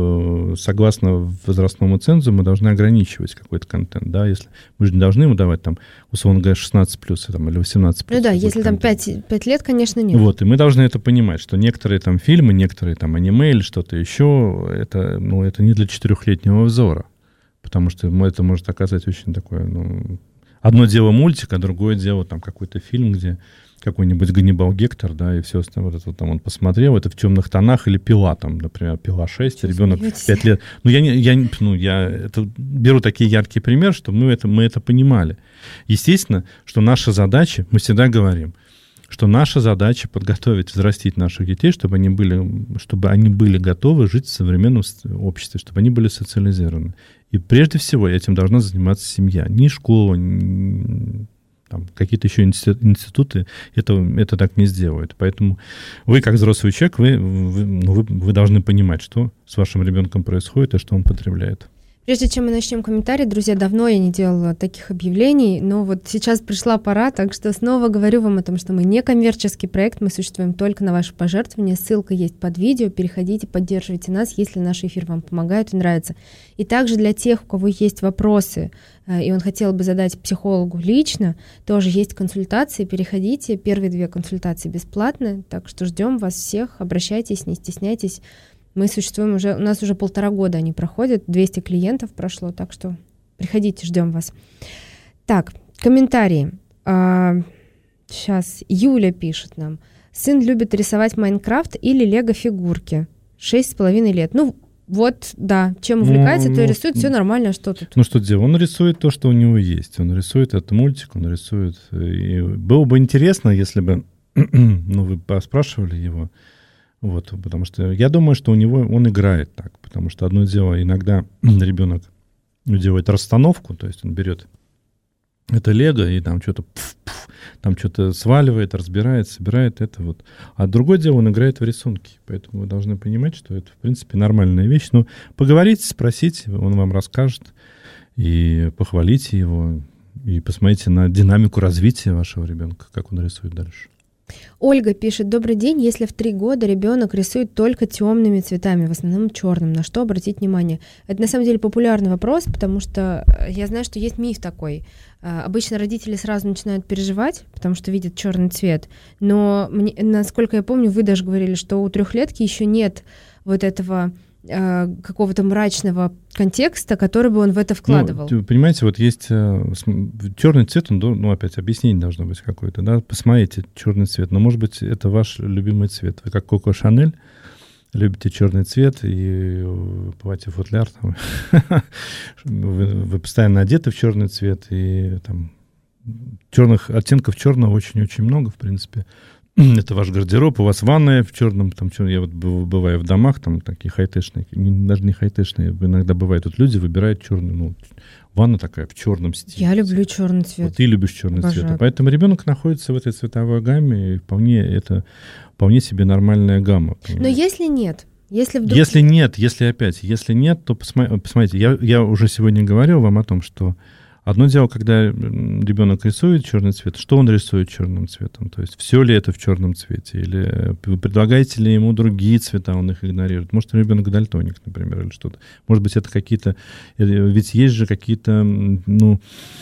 E: э, согласно возрастному цензу, мы должны ограничивать какой-то контент, да, если мы же не должны ему давать, там, условно говоря, шестнадцать плюс там, или восемнадцать плюс.
D: Ну да, если
E: контент.
D: там пять, пять лет, конечно, нет.
E: Вот, и мы должны это понимать, что некоторые там фильмы, некоторые там аниме или что-то еще, это, ну, это не для четырехлетнего взора. Потому что это может оказать очень такое, ну... Одно дело мультик, а другое дело там какой-то фильм, где какой-нибудь Ганнибал Гектор, да, и все остальное. Вот это там он посмотрел, это в темных тонах, или Пила, там, например, Пила шесть, ребенок в пять лет. Ну, я, не, я, ну, я это, беру такие яркие примеры, чтобы мы это, мы это понимали. Естественно, что наша задача, мы всегда говорим, что наша задача подготовить, взрастить наших детей, чтобы они были, чтобы они были готовы жить в современном обществе, чтобы они были социализированы. И прежде всего этим должна заниматься семья. Ни школа, ни там, какие-то еще институты это, это так не сделают. Поэтому вы, как взрослый человек, вы, вы, ну, вы, вы должны понимать, что с вашим ребенком происходит и что он потребляет.
D: Прежде чем мы начнем комментарий, друзья, давно я не делала таких объявлений, но вот сейчас пришла пора, так что снова говорю вам о том, что мы не коммерческий проект, мы существуем только на ваши пожертвования. Ссылка есть под видео, переходите, поддерживайте нас, если наш эфир вам помогает и нравится. И также для тех, у кого есть вопросы, и он хотел бы задать психологу лично, тоже есть консультации, переходите. Первые две консультации бесплатны, так что ждем вас всех, обращайтесь, не стесняйтесь. Мы существуем уже, у нас уже полтора года они проходят, двести клиентов прошло, так что приходите, ждем вас. Так, комментарии. А, сейчас Юля пишет нам. Сын любит рисовать Майнкрафт или лего-фигурки. Шесть с половиной лет. Ну, вот, да, чем увлекается, ну, то и рисует, все нормально, что тут.
E: Ну, что делать? Он рисует то, что у него есть. Он рисует этот мультик, он рисует. И было бы интересно, если бы, ну, вы поспрашивали его, вот, потому что я думаю, что у него он играет так, потому что одно дело, иногда ребенок делает расстановку, то есть он берет это лего и там что-то там что-то сваливает, разбирает, собирает это вот. А другое дело, он играет в рисунки, поэтому вы должны понимать, что это, в принципе, нормальная вещь. Но поговорите, спросите, он вам расскажет, и похвалите его, и посмотрите на динамику развития вашего ребенка, как он рисует дальше.
D: Ольга пишет: добрый день, если в три года ребенок рисует только темными цветами, в основном черным, на что обратить внимание? Это на самом деле популярный вопрос, потому что я знаю, что есть миф такой. Обычно родители сразу начинают переживать, потому что видят черный цвет, но мне, насколько я помню, вы даже говорили, что у трехлетки еще нет вот этого какого-то мрачного контекста, который бы он в это вкладывал.
E: Ну, понимаете, вот есть э, черный цвет, он, ну, опять объяснение должно быть какое-то, да, посмотрите, черный цвет, но, может быть, это ваш любимый цвет. Вы как Коко Шанель любите черный цвет и платье-футляр, там, вы, вы постоянно одеты в черный цвет, и там черных оттенков черного очень-очень много, в принципе. Это ваш гардероб, у вас ванная в черном, там, я вот бываю в домах, там такие хай-тешные, даже не хай-тешные, иногда бывает, тут люди выбирают черную, ну, ванна такая в черном стиле.
D: Я люблю черный цвет.
E: Вот ты любишь черный
D: Обожаю.
E: цвет, поэтому ребенок находится в этой цветовой гамме, и вполне это вполне себе нормальная гамма.
D: Но если нет, если вдруг...
E: Если нет, если опять, если нет, то посмотрите, я, я уже сегодня говорил вам о том, что Одно дело, когда ребенок рисует черный цвет, что он рисует черным цветом? То есть все ли это в черном цвете? Или вы предлагаете ли ему другие цвета, он их игнорирует? Может, ребенок дальтоник, например, или что-то. Может быть, это какие-то... Ведь есть же какие-то... Ну,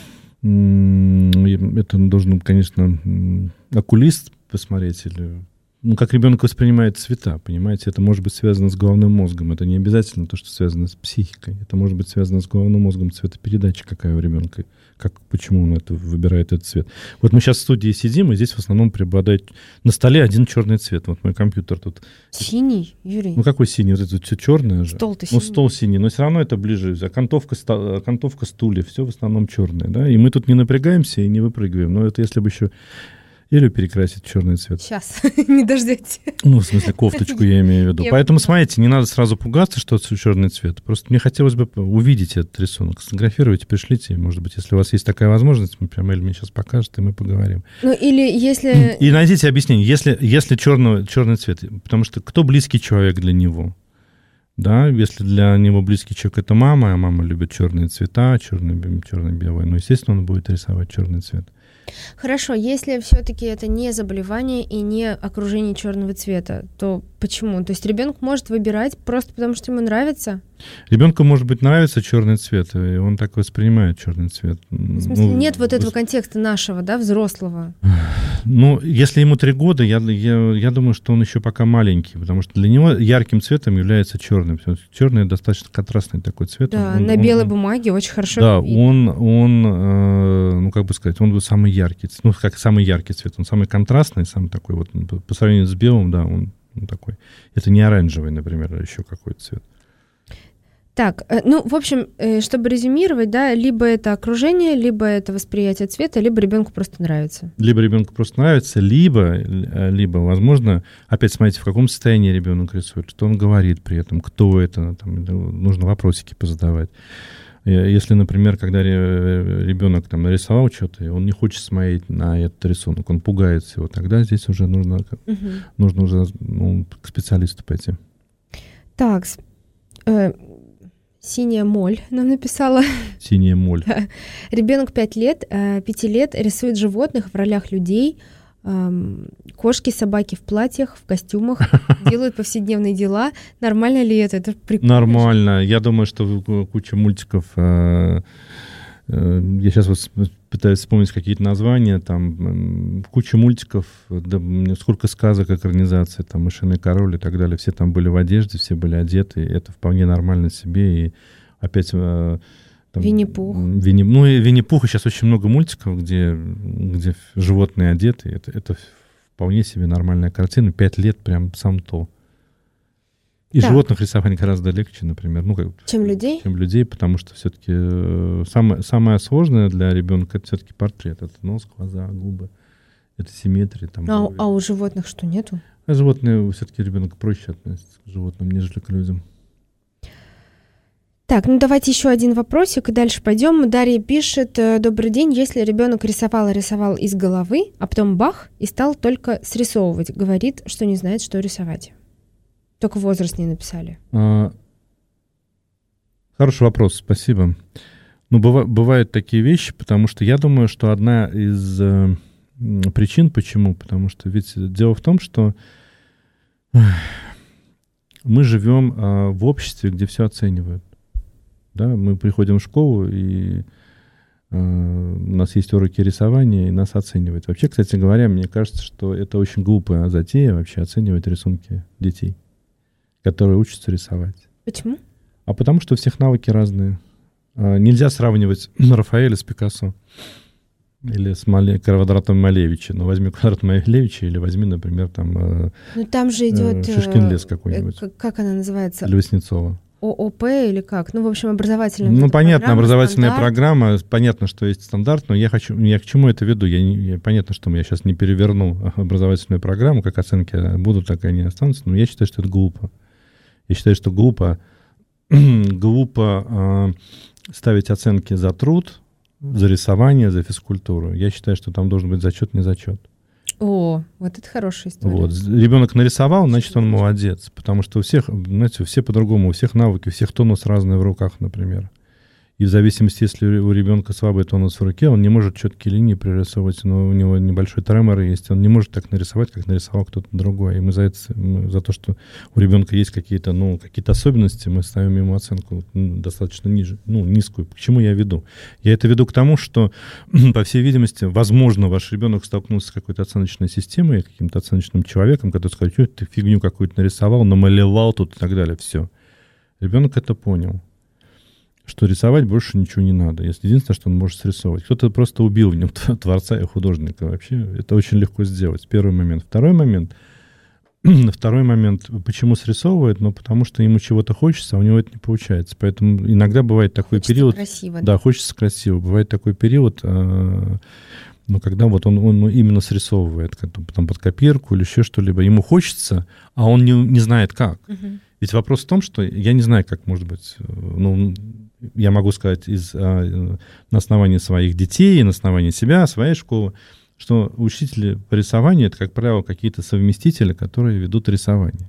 E: это должен, конечно, окулист посмотреть или... Ну, как ребенок воспринимает цвета, понимаете? Это может быть связано с головным мозгом. Это не обязательно то, что связано с психикой. Это может быть связано с головным мозгом, цветопередача какая у ребенка, как, почему он это, выбирает этот цвет. Вот мы сейчас в студии сидим, и здесь в основном преобладает на столе один черный цвет. Вот мой компьютер тут...
D: Синий, Юрий?
E: Ну, какой синий? Вот это все черное же.
D: Стол-то
E: синий. Ну,
D: синий.
E: стол синий, но все равно это ближе. Окантовка, окантовка стульев, все в основном черное, да? И мы тут не напрягаемся и не выпрыгиваем. Но это если бы еще... Или перекрасить в черный цвет.
D: Сейчас, не дождете.
E: Ну, в смысле, кофточку я имею в виду.
D: Я
E: Поэтому,
D: поняла.
E: смотрите, не надо сразу пугаться, что это черный цвет. Просто мне хотелось бы увидеть этот рисунок. Сфотографируйте, пришлите. Может быть, если у вас есть такая возможность, прям Эль мне сейчас покажет, и мы поговорим.
D: Ну, или если...
E: И найдите объяснение. Если, если черный, черный цвет, потому что кто близкий человек для него? Да, если для него близкий человек — это мама, а мама любит черные цвета, черный, черно-белый, ну, естественно, он будет рисовать черный цвет.
D: Хорошо, если все-таки это не заболевание и не окружение черного цвета, то почему? То есть ребенок может выбирать просто потому, что ему нравится?
E: Ребенку, может быть, нравится черный цвет, и он так воспринимает черный цвет.
D: В смысле,
E: ну,
D: нет вот этого контекста нашего, да, взрослого?
E: Ну, если ему три года, я, я, я думаю, что он еще пока маленький, потому что для него ярким цветом является черный. Черный достаточно контрастный такой цвет.
D: Да,
E: он,
D: на
E: он,
D: белой
E: он,
D: бумаге очень хорошо
E: Да,
D: видно.
E: он, он э, ну, как бы сказать, он самый яркий, ну, как самый яркий цвет, он самый контрастный, самый такой вот, по сравнению с белым, да, он, он такой. Это не оранжевый, например, а еще какой-то цвет.
D: Так, э, ну, в общем, э, чтобы резюмировать, да, либо это окружение, либо это восприятие цвета, либо ребенку просто нравится.
E: Либо ребенку просто нравится, либо, либо, возможно, опять смотрите, в каком состоянии ребенок рисует, что он говорит при этом, кто это, там, нужно вопросики позадавать. Если, например, когда ребенок там нарисовал что-то, и он не хочет смотреть на этот рисунок, он пугается его, тогда здесь уже нужно, угу. нужно уже ну, к специалисту пойти.
D: Так, э, синяя моль нам написала.
E: Синяя моль.
D: Да. Ребенок пять лет, пяти лет рисует животных в ролях людей. Кошки, собаки в платьях, в костюмах, делают повседневные дела. Нормально ли это? Это прикольно.
E: Нормально. Я думаю, что куча мультиков. Я сейчас вот пытаюсь вспомнить какие-то названия. Там куча мультиков, да, сколько сказок, экранизаций, там «Мышиный король» и так далее. Все там были в одежде, все были одеты. Это вполне нормально себе. И опять... Там,
D: Винни-Пух.
E: Винни, ну, и Винни-Пуха сейчас очень много мультиков, где, где животные одеты. Это, это вполне себе нормальная картина. Пять лет прям сам то. И так. Животных рисовать гораздо легче, например. Ну, как,
D: чем людей?
E: Чем людей, потому что все-таки э, самое, самое сложное для ребенка — это все-таки портрет. Это нос, глаза, губы. Это симметрия. Там,
D: а, а у животных что, нету?
E: А животные, все-таки ребенок проще относится к животным, нежели к людям.
D: Так, ну давайте еще один вопросик и дальше пойдем. Дарья пишет: добрый день, если ребенок рисовал и рисовал из головы, а потом бах, и стал только срисовывать, говорит, что не знает, что рисовать. Только возраст не написали.
E: А, хороший вопрос, спасибо. Ну, быва, бывают такие вещи, потому что я думаю, что одна из э, причин, почему, потому что ведь дело в том, что э, мы живем э, в обществе, где все оценивают. Да, мы приходим в школу, и э, у нас есть уроки рисования, и нас оценивают. Вообще, кстати говоря, мне кажется, что это очень глупая затея вообще оценивать рисунки детей, которые учатся рисовать.
D: Почему?
E: А потому что у всех навыки разные. Э, нельзя сравнивать Рафаэля с Пикассо или с Мале, Квадратом Малевича. Ну, возьми Квадрат Малевича или возьми, например, там, э,
D: ну, там же идет,
E: э, Шишкин лес какой-нибудь.
D: Э, как она называется?
E: Или Васнецова.
D: ООП или как? Ну, в общем, образовательная
E: Ну, понятно,
D: программа,
E: образовательная
D: стандарт.
E: программа, понятно, что есть стандарт, но я хочу, я к чему это веду? Я, не, я понятно, что я сейчас не переверну образовательную программу, как оценки будут, так и они останутся, но я считаю, что это глупо. Я считаю, что глупо, глупо э, ставить оценки за труд, за рисование, за физкультуру. Я считаю, что там должен быть зачет, не зачет.
D: О, вот это хорошая история.
E: Вот. Ребенок нарисовал, значит, он молодец. Потому что у всех, знаете, все по-другому, у всех навыки, у всех тонус разный в руках, например. И в зависимости, если у ребенка слабый тонус в руке, он не может четкие линии пририсовывать, но у него небольшой тремор есть, он не может так нарисовать, как нарисовал кто-то другой. И мы за, это, мы за то, что у ребенка есть какие-то, ну, какие-то особенности, мы ставим ему оценку ну, достаточно ниже, ну, низкую. К чему я веду? Я это веду к тому, что, по всей видимости, возможно, ваш ребенок столкнулся с какой-то оценочной системой, каким-то оценочным человеком, который скажет, что ты фигню какую-то нарисовал, намалевал тут и так далее, все. Ребенок это понял, что рисовать больше ничего не надо. Если единственное, что он может срисовывать. Кто-то просто убил в нем творца и художника. Вообще это очень легко сделать. Первый момент. Второй момент. Второй момент. Почему срисовывает? Ну, потому что ему чего-то хочется, а у него это не получается. Поэтому иногда бывает такой
D: хочется
E: период...
D: красиво.
E: Да, хочется красиво. Бывает такой период, э, ну, когда вот он, он именно срисовывает там, под копирку или еще что-либо. Ему хочется, а он не, не знает как.
D: Угу.
E: Ведь вопрос в том, что я не знаю, как, может быть... Ну, я могу сказать из, а, на основании своих детей, на основании себя, своей школы, что учители по рисованию — это, как правило, какие-то совместители, которые ведут рисование.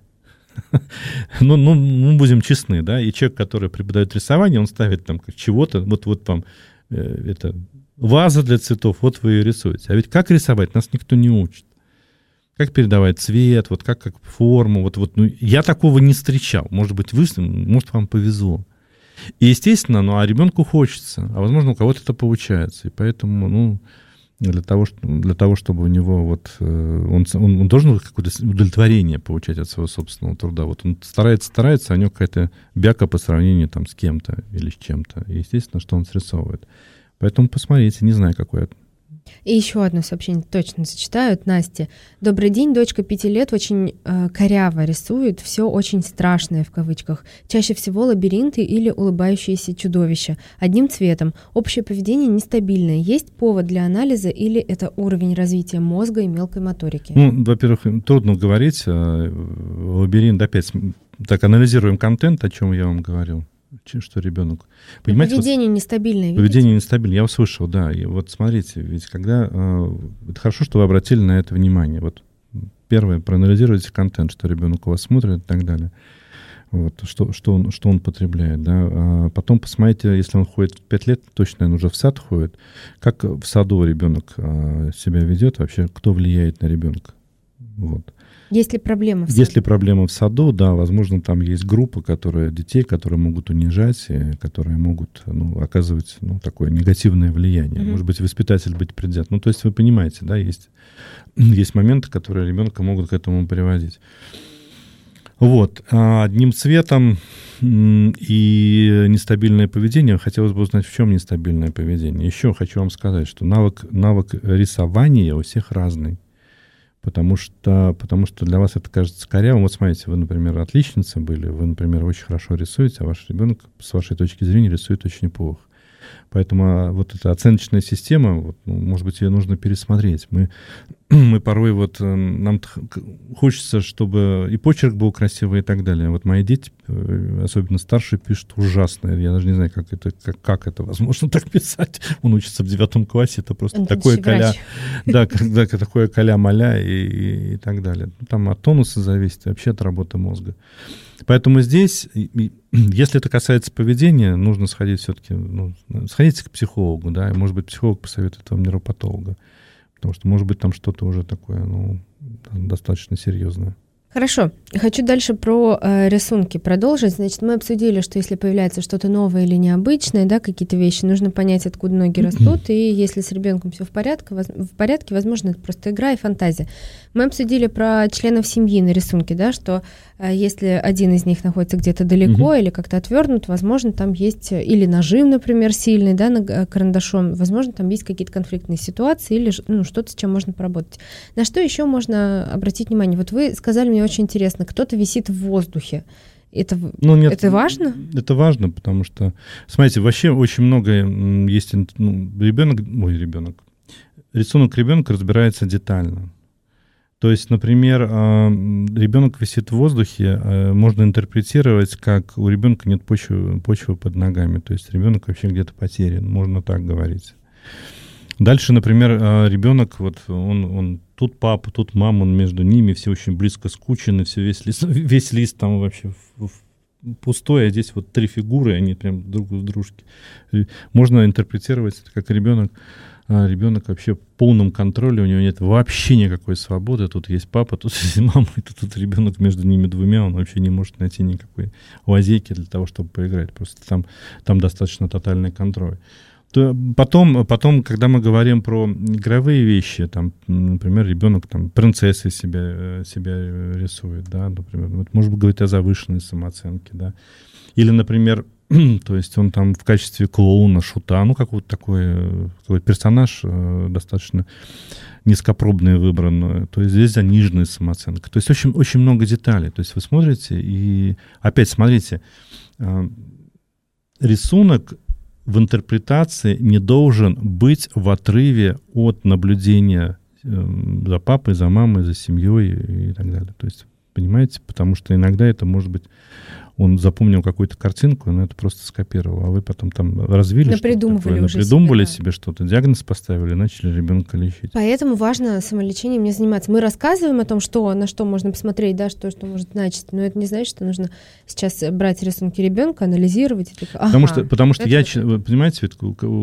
E: Ну, ну, мы будем честны, да, и человек, который преподает рисование, он ставит там чего-то, вот, вот там, э, это, ваза для цветов, вот вы ее рисуете. А ведь как рисовать, нас никто не учит. Как передавать цвет, вот как, как форму, вот, вот, ну, я такого не встречал. Может быть, вы, может, вам повезло. И, естественно, ну, а ребенку хочется, а, возможно, у кого-то это получается. И поэтому, ну, для того, для того чтобы у него вот... Он, он, он должен какое-то удовлетворение получать от своего собственного труда. Вот он старается, старается, а у него какая-то бяка по сравнению там с кем-то или с чем-то. И, естественно, что он срисовывает. Поэтому посмотрите, не знаю, какое...
D: И еще одно сообщение точно зачитают. Настя. Добрый день, дочка пяти лет очень э, коряво рисует, все очень страшное в кавычках. Чаще всего лабиринты или улыбающиеся чудовища. Одним цветом. Общее поведение нестабильное. Есть повод для анализа или это уровень развития мозга и мелкой моторики?
E: Ну, во-первых, трудно говорить. Лабиринт, опять, так анализируем контент, о чем я вам говорил. Что ребенок...
D: Понимаете, поведение вот, нестабильное, видите?
E: Поведение нестабильное, я услышал, да. И вот смотрите, ведь когда... Э, это хорошо, что вы обратили на это внимание. Вот первое, проанализируйте контент, что ребенок у вас смотрит и так далее. Вот, что, что, он, что он потребляет, да. А потом посмотрите, если он ходит в пять лет, точно, он уже в сад ходит, как в саду ребенок э, себя ведет, вообще, кто влияет на ребенка. Вот.
D: Есть ли проблемы в саду?
E: Если проблема в саду, да, возможно, там есть группа, которые, детей, которые могут унижать, и которые могут ну, оказывать ну, такое негативное влияние. Mm-hmm. Может быть, воспитатель быть предвзят. Ну, то есть вы понимаете, да, есть, есть моменты, которые ребенка могут к этому приводить. Вот. А одним цветом и нестабильное поведение. Хотелось бы узнать, в чем нестабильное поведение. Еще хочу вам сказать, что навык, навык рисования у всех разный. Потому что, потому что для вас это кажется корявым. Вот смотрите, вы, например, отличница были, вы, например, очень хорошо рисуете, а ваш ребенок, с вашей точки зрения, рисует очень плохо. Поэтому вот эта оценочная система, вот, ну, может быть, ее нужно пересмотреть. Мы, мы порой вот, нам хочется, чтобы и почерк был красивый и так далее. Вот мои дети, особенно старшие, пишут ужасно. Я даже не знаю, как это, как, как это возможно так писать. Он учится в девятом классе, это просто Он такое коля, да, когда такое коля-моля и, и, и так далее. Там от тонуса зависит, вообще от работы мозга. Поэтому здесь, если это касается поведения, нужно сходить все-таки, ну, сходите к психологу, да, и, может быть, психолог посоветует вам нейропатолога, потому что, может быть, там что-то уже такое, ну, достаточно серьезное.
D: Хорошо. Хочу дальше про э, рисунки продолжить. Значит, мы обсудили, что если появляется что-то новое или необычное, да, какие-то вещи, нужно понять, откуда ноги растут, и если с ребенком все в порядке, воз, в порядке, возможно, это просто игра и фантазия. Мы обсудили про членов семьи на рисунке, да, что э, если один из них находится где-то далеко mm-hmm. или как-то отвернут, возможно, там есть или нажим, например, сильный, да, на, карандашом, возможно, там есть какие-то конфликтные ситуации или ну, что-то, с чем можно поработать. На что еще можно обратить внимание? Вот вы сказали мне очень интересно, кто-то висит в воздухе. Это, ну, нет, это важно?
E: Это важно, потому что, смотрите, вообще очень много есть, ну, ребенок, ой, ребенок, рисунок ребенка разбирается детально. То есть, например, ребенок висит в воздухе, можно интерпретировать, как у ребенка нет почвы, почвы под ногами. То есть ребенок вообще где-то потерян, можно так говорить. Дальше, например, ребенок, вот он, он тут папа, тут мама, он между ними, все очень близко скучены, все весь лист, весь лист там вообще в, в пустое, а здесь вот три фигуры, они прям друг в дружке. Можно интерпретировать это как ребенок, ребенок вообще в полном контроле, у него нет вообще никакой свободы. Тут есть папа, тут есть мама, и тут ребенок между ними двумя, он вообще не может найти никакой лазейки для того, чтобы поиграть. Просто там, там достаточно тотальный контроль. То потом, потом, когда мы говорим про игровые вещи, там, например, ребенок там, принцессой себя, себя рисует, да, например, вот, может быть, говорить о завышенной самооценке, да. Или, например, то есть он там в качестве клоуна, шута, ну, какой-то такой, какой персонаж э, достаточно низкопробный выбран, то есть здесь заниженная самооценка. То есть очень, очень много деталей. То есть вы смотрите и опять смотрите, э, рисунок в интерпретации не должен быть в отрыве от наблюдения э, за папой, за мамой, за семьей и так далее. То есть, понимаете, потому что иногда это может быть... Он запомнил какую-то картинку, но это просто скопировал, а вы потом там развили
D: напридумывали
E: что-то,
D: уже
E: напридумывали
D: себе, да.
E: себе что-то, диагноз поставили, начали ребенка лечить.
D: Поэтому важно самолечением не заниматься. Мы рассказываем о том, что, на что можно посмотреть, да, что, что может значить, но это не значит, что нужно сейчас брать рисунки ребенка, анализировать. И так, ага,
E: потому что, потому что я,
D: это...
E: вы понимаете, ведь,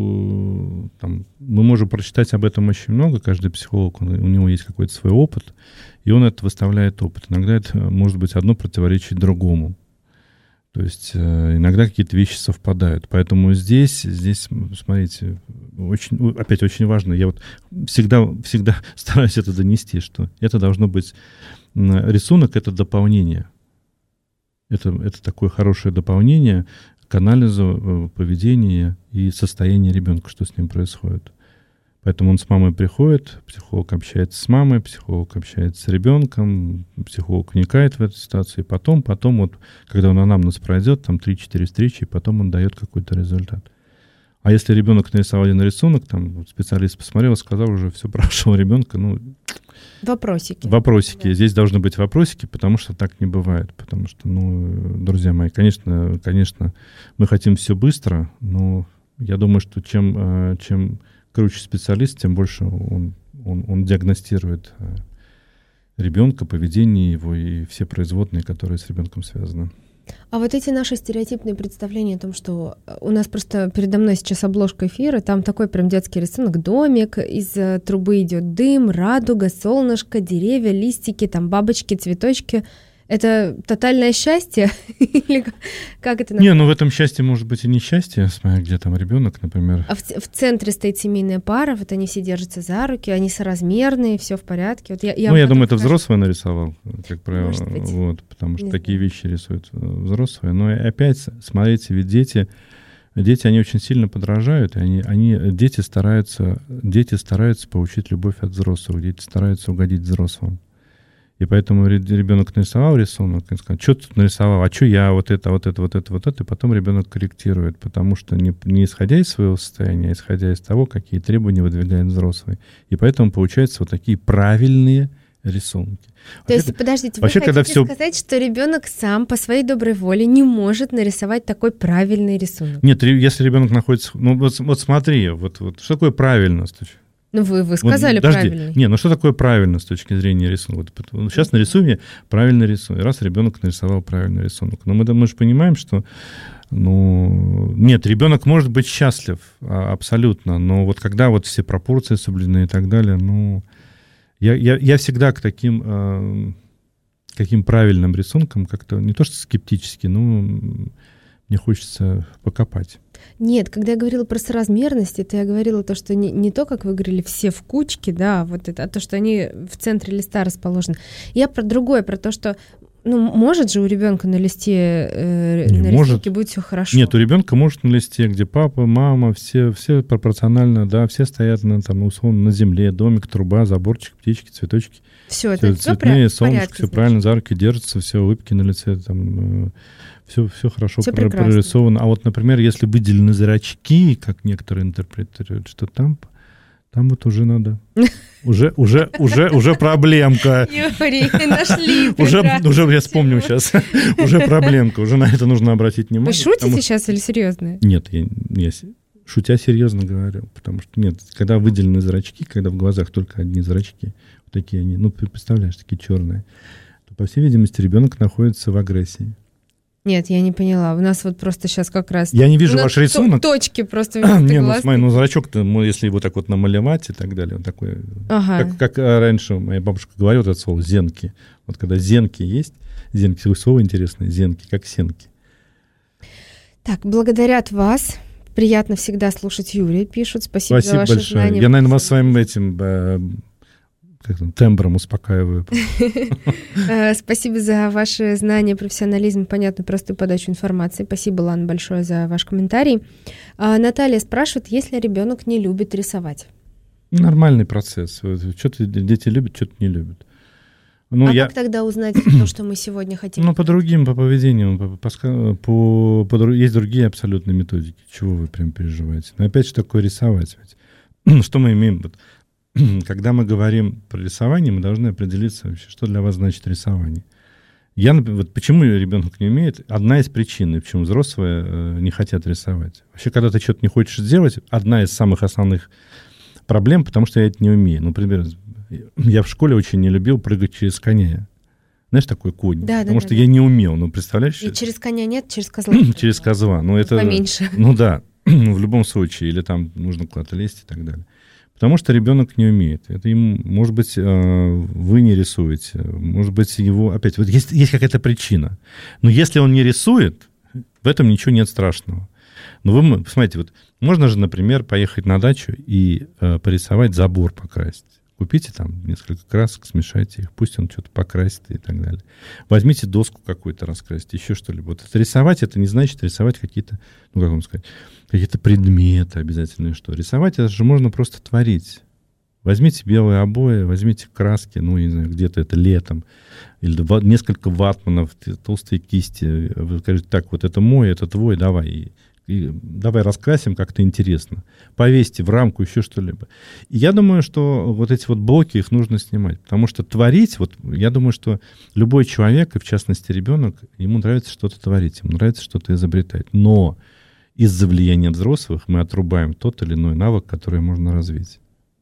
E: там, мы можем прочитать об этом очень много, каждый психолог, он, у него есть какой-то свой опыт, и он это выставляет опыт. Иногда это может быть одно противоречить другому. То есть э, иногда какие-то вещи совпадают. Поэтому здесь, здесь, смотрите, очень, опять очень важно. Я вот всегда, всегда стараюсь это донести, что это должно быть... Рисунок — это дополнение. Это, это такое хорошее дополнение к анализу поведения и состояния ребенка, что с ним происходит. Поэтому он с мамой приходит, психолог общается с мамой, психолог общается с ребенком, психолог вникает в эту ситуацию, и потом, потом вот, когда он анамнез пройдет, там три-четыре встречи, и потом он дает какой-то результат. А если ребенок нарисовал один рисунок, там специалист посмотрел, сказал уже, все, прошел ребенка, ну...
D: Вопросики.
E: Вопросики.
D: Да.
E: Здесь должны быть вопросики, потому что так не бывает. Потому что, ну, друзья мои, конечно, конечно, мы хотим все быстро, но я думаю, что чем... чем круче специалист, тем больше он, он, он диагностирует ребенка, поведение его и все производные, которые с ребенком связаны.
D: А вот эти наши стереотипные представления о том, что у нас просто передо мной сейчас обложка эфира, там такой прям детский рисунок, домик, из трубы идет дым, радуга, солнышко, деревья, листики, там бабочки, цветочки. Это тотальное счастье? Или как это?
E: Не, ну в этом счастье может быть и несчастье, смотря где там ребенок, например.
D: А в, в центре стоит семейная пара, вот они все держатся за руки, они соразмерные, все в порядке. Вот я, я
E: ну, я думаю, это взрослый нарисовал, как правило.
D: Может быть.
E: Вот, потому что
D: Не
E: такие
D: знаю.
E: вещи рисуют взрослые. Но опять, смотрите, ведь дети, дети, они очень сильно подражают, и они, они, дети, стараются, дети стараются получить любовь от взрослых, дети стараются угодить взрослым. И поэтому ребенок нарисовал рисунок, и сказал, что тут нарисовал, а что я, вот это, вот это, вот это, вот это, и потом ребенок корректирует, потому что не, не исходя из своего состояния, а исходя из того, какие требования выдвигает взрослый. И поэтому получаются вот такие правильные рисунки.
D: То
E: Вообще,
D: есть, подождите,
E: вообще,
D: вы
E: когда
D: хотите
E: все...
D: сказать, что ребенок сам по своей доброй воле не может нарисовать такой правильный рисунок?
E: Нет, если ребенок находится... Ну вот, вот смотри, вот, вот, что такое правильно?
D: Ну, вы, вы сказали
E: вот, подожди.
D: правильный.
E: Не, ну что такое правильно с точки зрения рисунка? Вот, сейчас нарисуй мне правильный рисунок. Раз ребенок нарисовал правильный рисунок. Но мы, мы же понимаем, что ну, нет, ребенок может быть счастлив абсолютно, но вот когда вот все пропорции соблюдены и так далее, ну, я, я, я всегда к таким, э, каким правильным рисункам как-то не то что скептически, но мне хочется покопать.
D: Нет, когда я говорила про соразмерность, это я говорила то, что не, не то, как вы говорили, все в кучке, да, вот это, а то, что они в центре листа расположены. Я про другое, про то, что ну, может же у ребенка на листе э,
E: не
D: на
E: может.
D: рисунке будет все хорошо.
E: Нет, у ребенка может на листе, где папа, мама, все, все пропорционально, да, все стоят на, там, условно, на земле, домик, труба, заборчик, птички, цветочки.
D: Все, это
E: все цветные,
D: все
E: солнышко,
D: порядке,
E: все правильно за руки держатся, все улыбки на лице, там, все, все хорошо
D: все
E: про- прорисовано. А вот, например, если выделены зрачки, как некоторые интерпретируют, что там, там вот уже надо, уже, уже, уже, уже проблемка.
D: Юрий, нашли.
E: Уже, уже я вспомнил сейчас, уже проблемка, уже на это нужно обратить внимание.
D: Вы шутите
E: потому...
D: сейчас или серьезно?
E: Нет, я, я шутя серьезно говорю, потому что нет, когда выделены зрачки, когда в глазах только одни зрачки, вот такие они, ну, представляешь, такие черные, то, по всей видимости, ребенок находится в агрессии.
D: Нет, я не поняла. У нас вот просто сейчас как раз...
E: Я не вижу
D: У нас
E: ваш рисунок.
D: то- Точки просто вместо
E: Не, ну
D: глаз.
E: смотри, ну зрачок-то, ну, если его так вот намалевать и так далее, он такой,
D: Ага.
E: как, как а, раньше моя бабушка говорила, вот это слово «зенки». Вот когда зенки есть, зенки, слово интересное, зенки, как сенки.
D: Так, благодарят вас. Приятно всегда слушать Юрия, пишут. Спасибо,
E: Спасибо
D: за ваши
E: большое.
D: знания.
E: Я, наверное, вас своим этим э, как там, тембром успокаиваю.
D: Э, Спасибо за ваши знания, профессионализм, понятную, простую подачу информации. Спасибо, Лана, большое за ваш комментарий. А, Наталья спрашивает, если ребенок не любит рисовать.
E: Нормальный процесс. Что-то дети любят, что-то не любят. Ну,
D: а
E: я...
D: как тогда узнать то, что мы сегодня хотим?
E: Ну, по другим, по поведению, по, по, по, по, есть другие абсолютные методики. Чего вы прям переживаете? Но опять же, такое рисовать. Ведь. Что мы имеем? Вот, когда мы говорим про рисование, мы должны определиться вообще, что для вас значит рисование. Я, вот почему ребенок не умеет? Одна из причин, почему взрослые э, не хотят рисовать. Вообще, когда ты что-то не хочешь сделать, одна из самых основных проблем, потому что я это не умею. Например, я в школе очень не любил прыгать через коня. Знаешь, такой конь.
D: Да,
E: потому
D: да,
E: что
D: да,
E: я
D: да.
E: не умел. Ну, представляешь?
D: И через коня нет, через козла.
E: Через козла. Ну, это,
D: поменьше.
E: Ну да, в любом случае. Или там нужно куда-то лезть и так далее. Потому что ребенок не умеет. Это ему, может быть, вы не рисуете. Может быть, его... Опять, вот есть, есть какая-то причина. Но если он не рисует, в этом ничего нет страшного. Но вы, посмотрите, вот можно же, например, поехать на дачу и э, порисовать забор, покрасить. Купите там несколько красок, смешайте их, пусть он что-то покрасит и так далее. Возьмите доску какую-то раскрасить, еще что-либо. Вот это рисовать, это не значит рисовать какие-то, ну, как вам сказать, какие-то предметы обязательно, что. Рисовать, это же можно просто творить. Возьмите белые обои, возьмите краски, ну, не знаю, где-то это летом, или несколько ватманов, толстые кисти. Вы скажете, так, вот это мой, это твой, давай. И, и давай раскрасим как-то интересно. Повесьте в рамку еще что-либо. И я думаю, что вот эти вот блоки, их нужно снимать. Потому что творить, вот я думаю, что любой человек, и в частности ребенок, ему нравится что-то творить, ему нравится что-то изобретать. Но из-за влияния взрослых мы отрубаем тот или иной навык, который можно развить.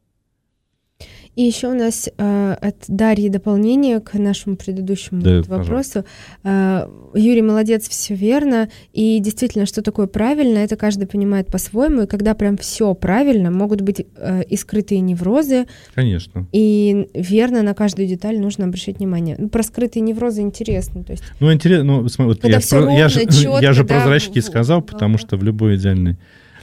D: И еще у нас э, от Дарьи дополнение к нашему предыдущему
E: Да,
D: вопросу. Э, Юрий молодец, все верно. И действительно, что такое правильно, это каждый понимает по-своему. И когда прям все правильно, могут быть э, и скрытые неврозы.
E: Конечно.
D: И верно, на каждую деталь нужно обращать внимание. Ну, про скрытые неврозы интересно. То есть,
E: ну, интересно, ну, смотри, вот я,
D: всё
E: про,
D: ровно,
E: я, же,
D: чётко,
E: я же
D: да,
E: про зрачки
D: в-
E: сказал,
D: в-
E: потому что в любой идеальной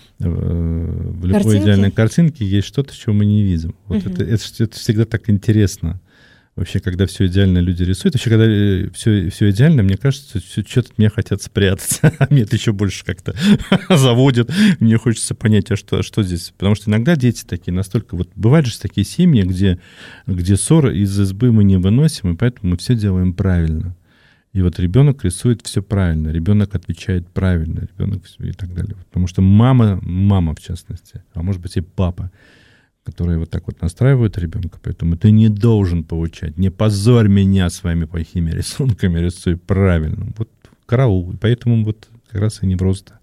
E: в любой
D: Картинки?
E: идеальной картинке есть что-то, чего мы не видим. Вот
D: Мгм.
E: это, это, это всегда так интересно. Вообще, когда все идеально люди рисуют, вообще, когда все, все идеально, мне кажется, что что-то от меня хотят спрятать. А мне это еще больше как-то заводит. Мне хочется понять, а что, а что здесь? Потому что иногда дети такие настолько... Вот бывают же такие семьи, где, где ссоры из избы мы не выносим, и поэтому мы все делаем правильно. И вот ребенок рисует все правильно, ребенок отвечает правильно, ребенок и так далее. Потому что мама, мама в частности, а может быть и папа, которые вот так вот настраивают ребенка, поэтому ты не должен получать, не позорь меня своими плохими рисунками, рисуй правильно. Вот караул. И поэтому вот как раз и неврозы-то,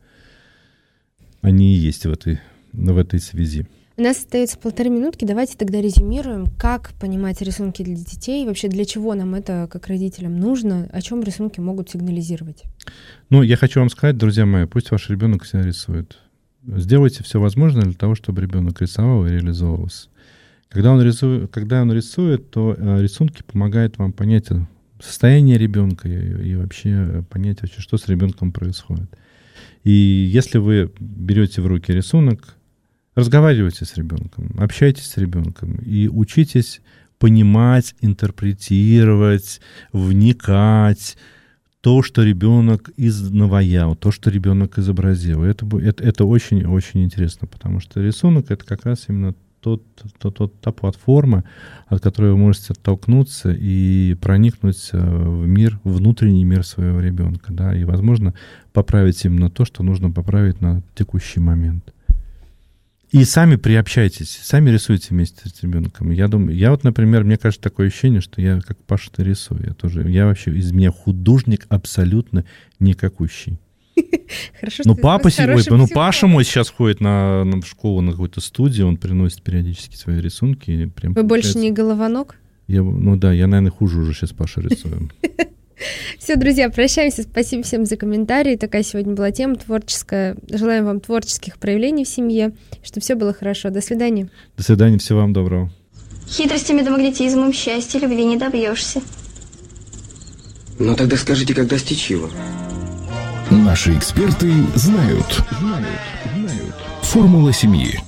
E: они и есть в этой, в этой связи.
D: у нас остается полторы минутки. Давайте тогда резюмируем, как понимать рисунки для детей, вообще для чего нам это как родителям нужно, о чем рисунки могут сигнализировать.
E: Ну, я хочу вам сказать, друзья мои, пусть ваш ребенок себя рисует. Сделайте все возможное для того, чтобы ребенок рисовал и реализовывался. Когда он рисует, когда он рисует, то э, рисунки помогают вам понять состояние ребенка и, и вообще понять, вообще, что с ребенком происходит. И если вы берете в руки рисунок, разговаривайте с ребенком, общайтесь с ребенком и учитесь понимать, интерпретировать, вникать то, что ребенок изнаваял, то, что ребенок изобразил. Это, это, это очень-очень интересно, потому что рисунок — это как раз именно тот, тот, тот, та платформа, от которой вы можете оттолкнуться и проникнуть в мир, внутренний мир своего ребенка, да, и, возможно, поправить именно то, что нужно поправить на текущий момент. И сами приобщайтесь, сами рисуйте вместе с ребенком. Я думаю, я вот, например, мне кажется, такое ощущение, что я как Паша-то рисую. Я тоже, я вообще, из меня художник абсолютно никакущий.
D: Хорошо,
E: Ну,
D: что
E: папа
D: ты
E: сегодня,
D: хороший
E: ну,
D: психолог.
E: Паша мой сейчас ходит на, на школу, на какую-то студию, он приносит периодически свои рисунки. И прям
D: Вы больше
E: получается-
D: не головонок?
E: Я, ну да, я, наверное, хуже уже сейчас Паша рисую.
D: Все, друзья, прощаемся. Спасибо всем за комментарии. Такая сегодня была тема творческая. Желаем вам творческих проявлений в семье, чтобы все было хорошо. До свидания.
E: До свидания, всего вам доброго.
A: Хитростями да магнетизмом счастья любви не добьешься.
B: Ну тогда скажите, как достичь его?
C: Наши эксперты знают. Знают. Знают. Формула семьи.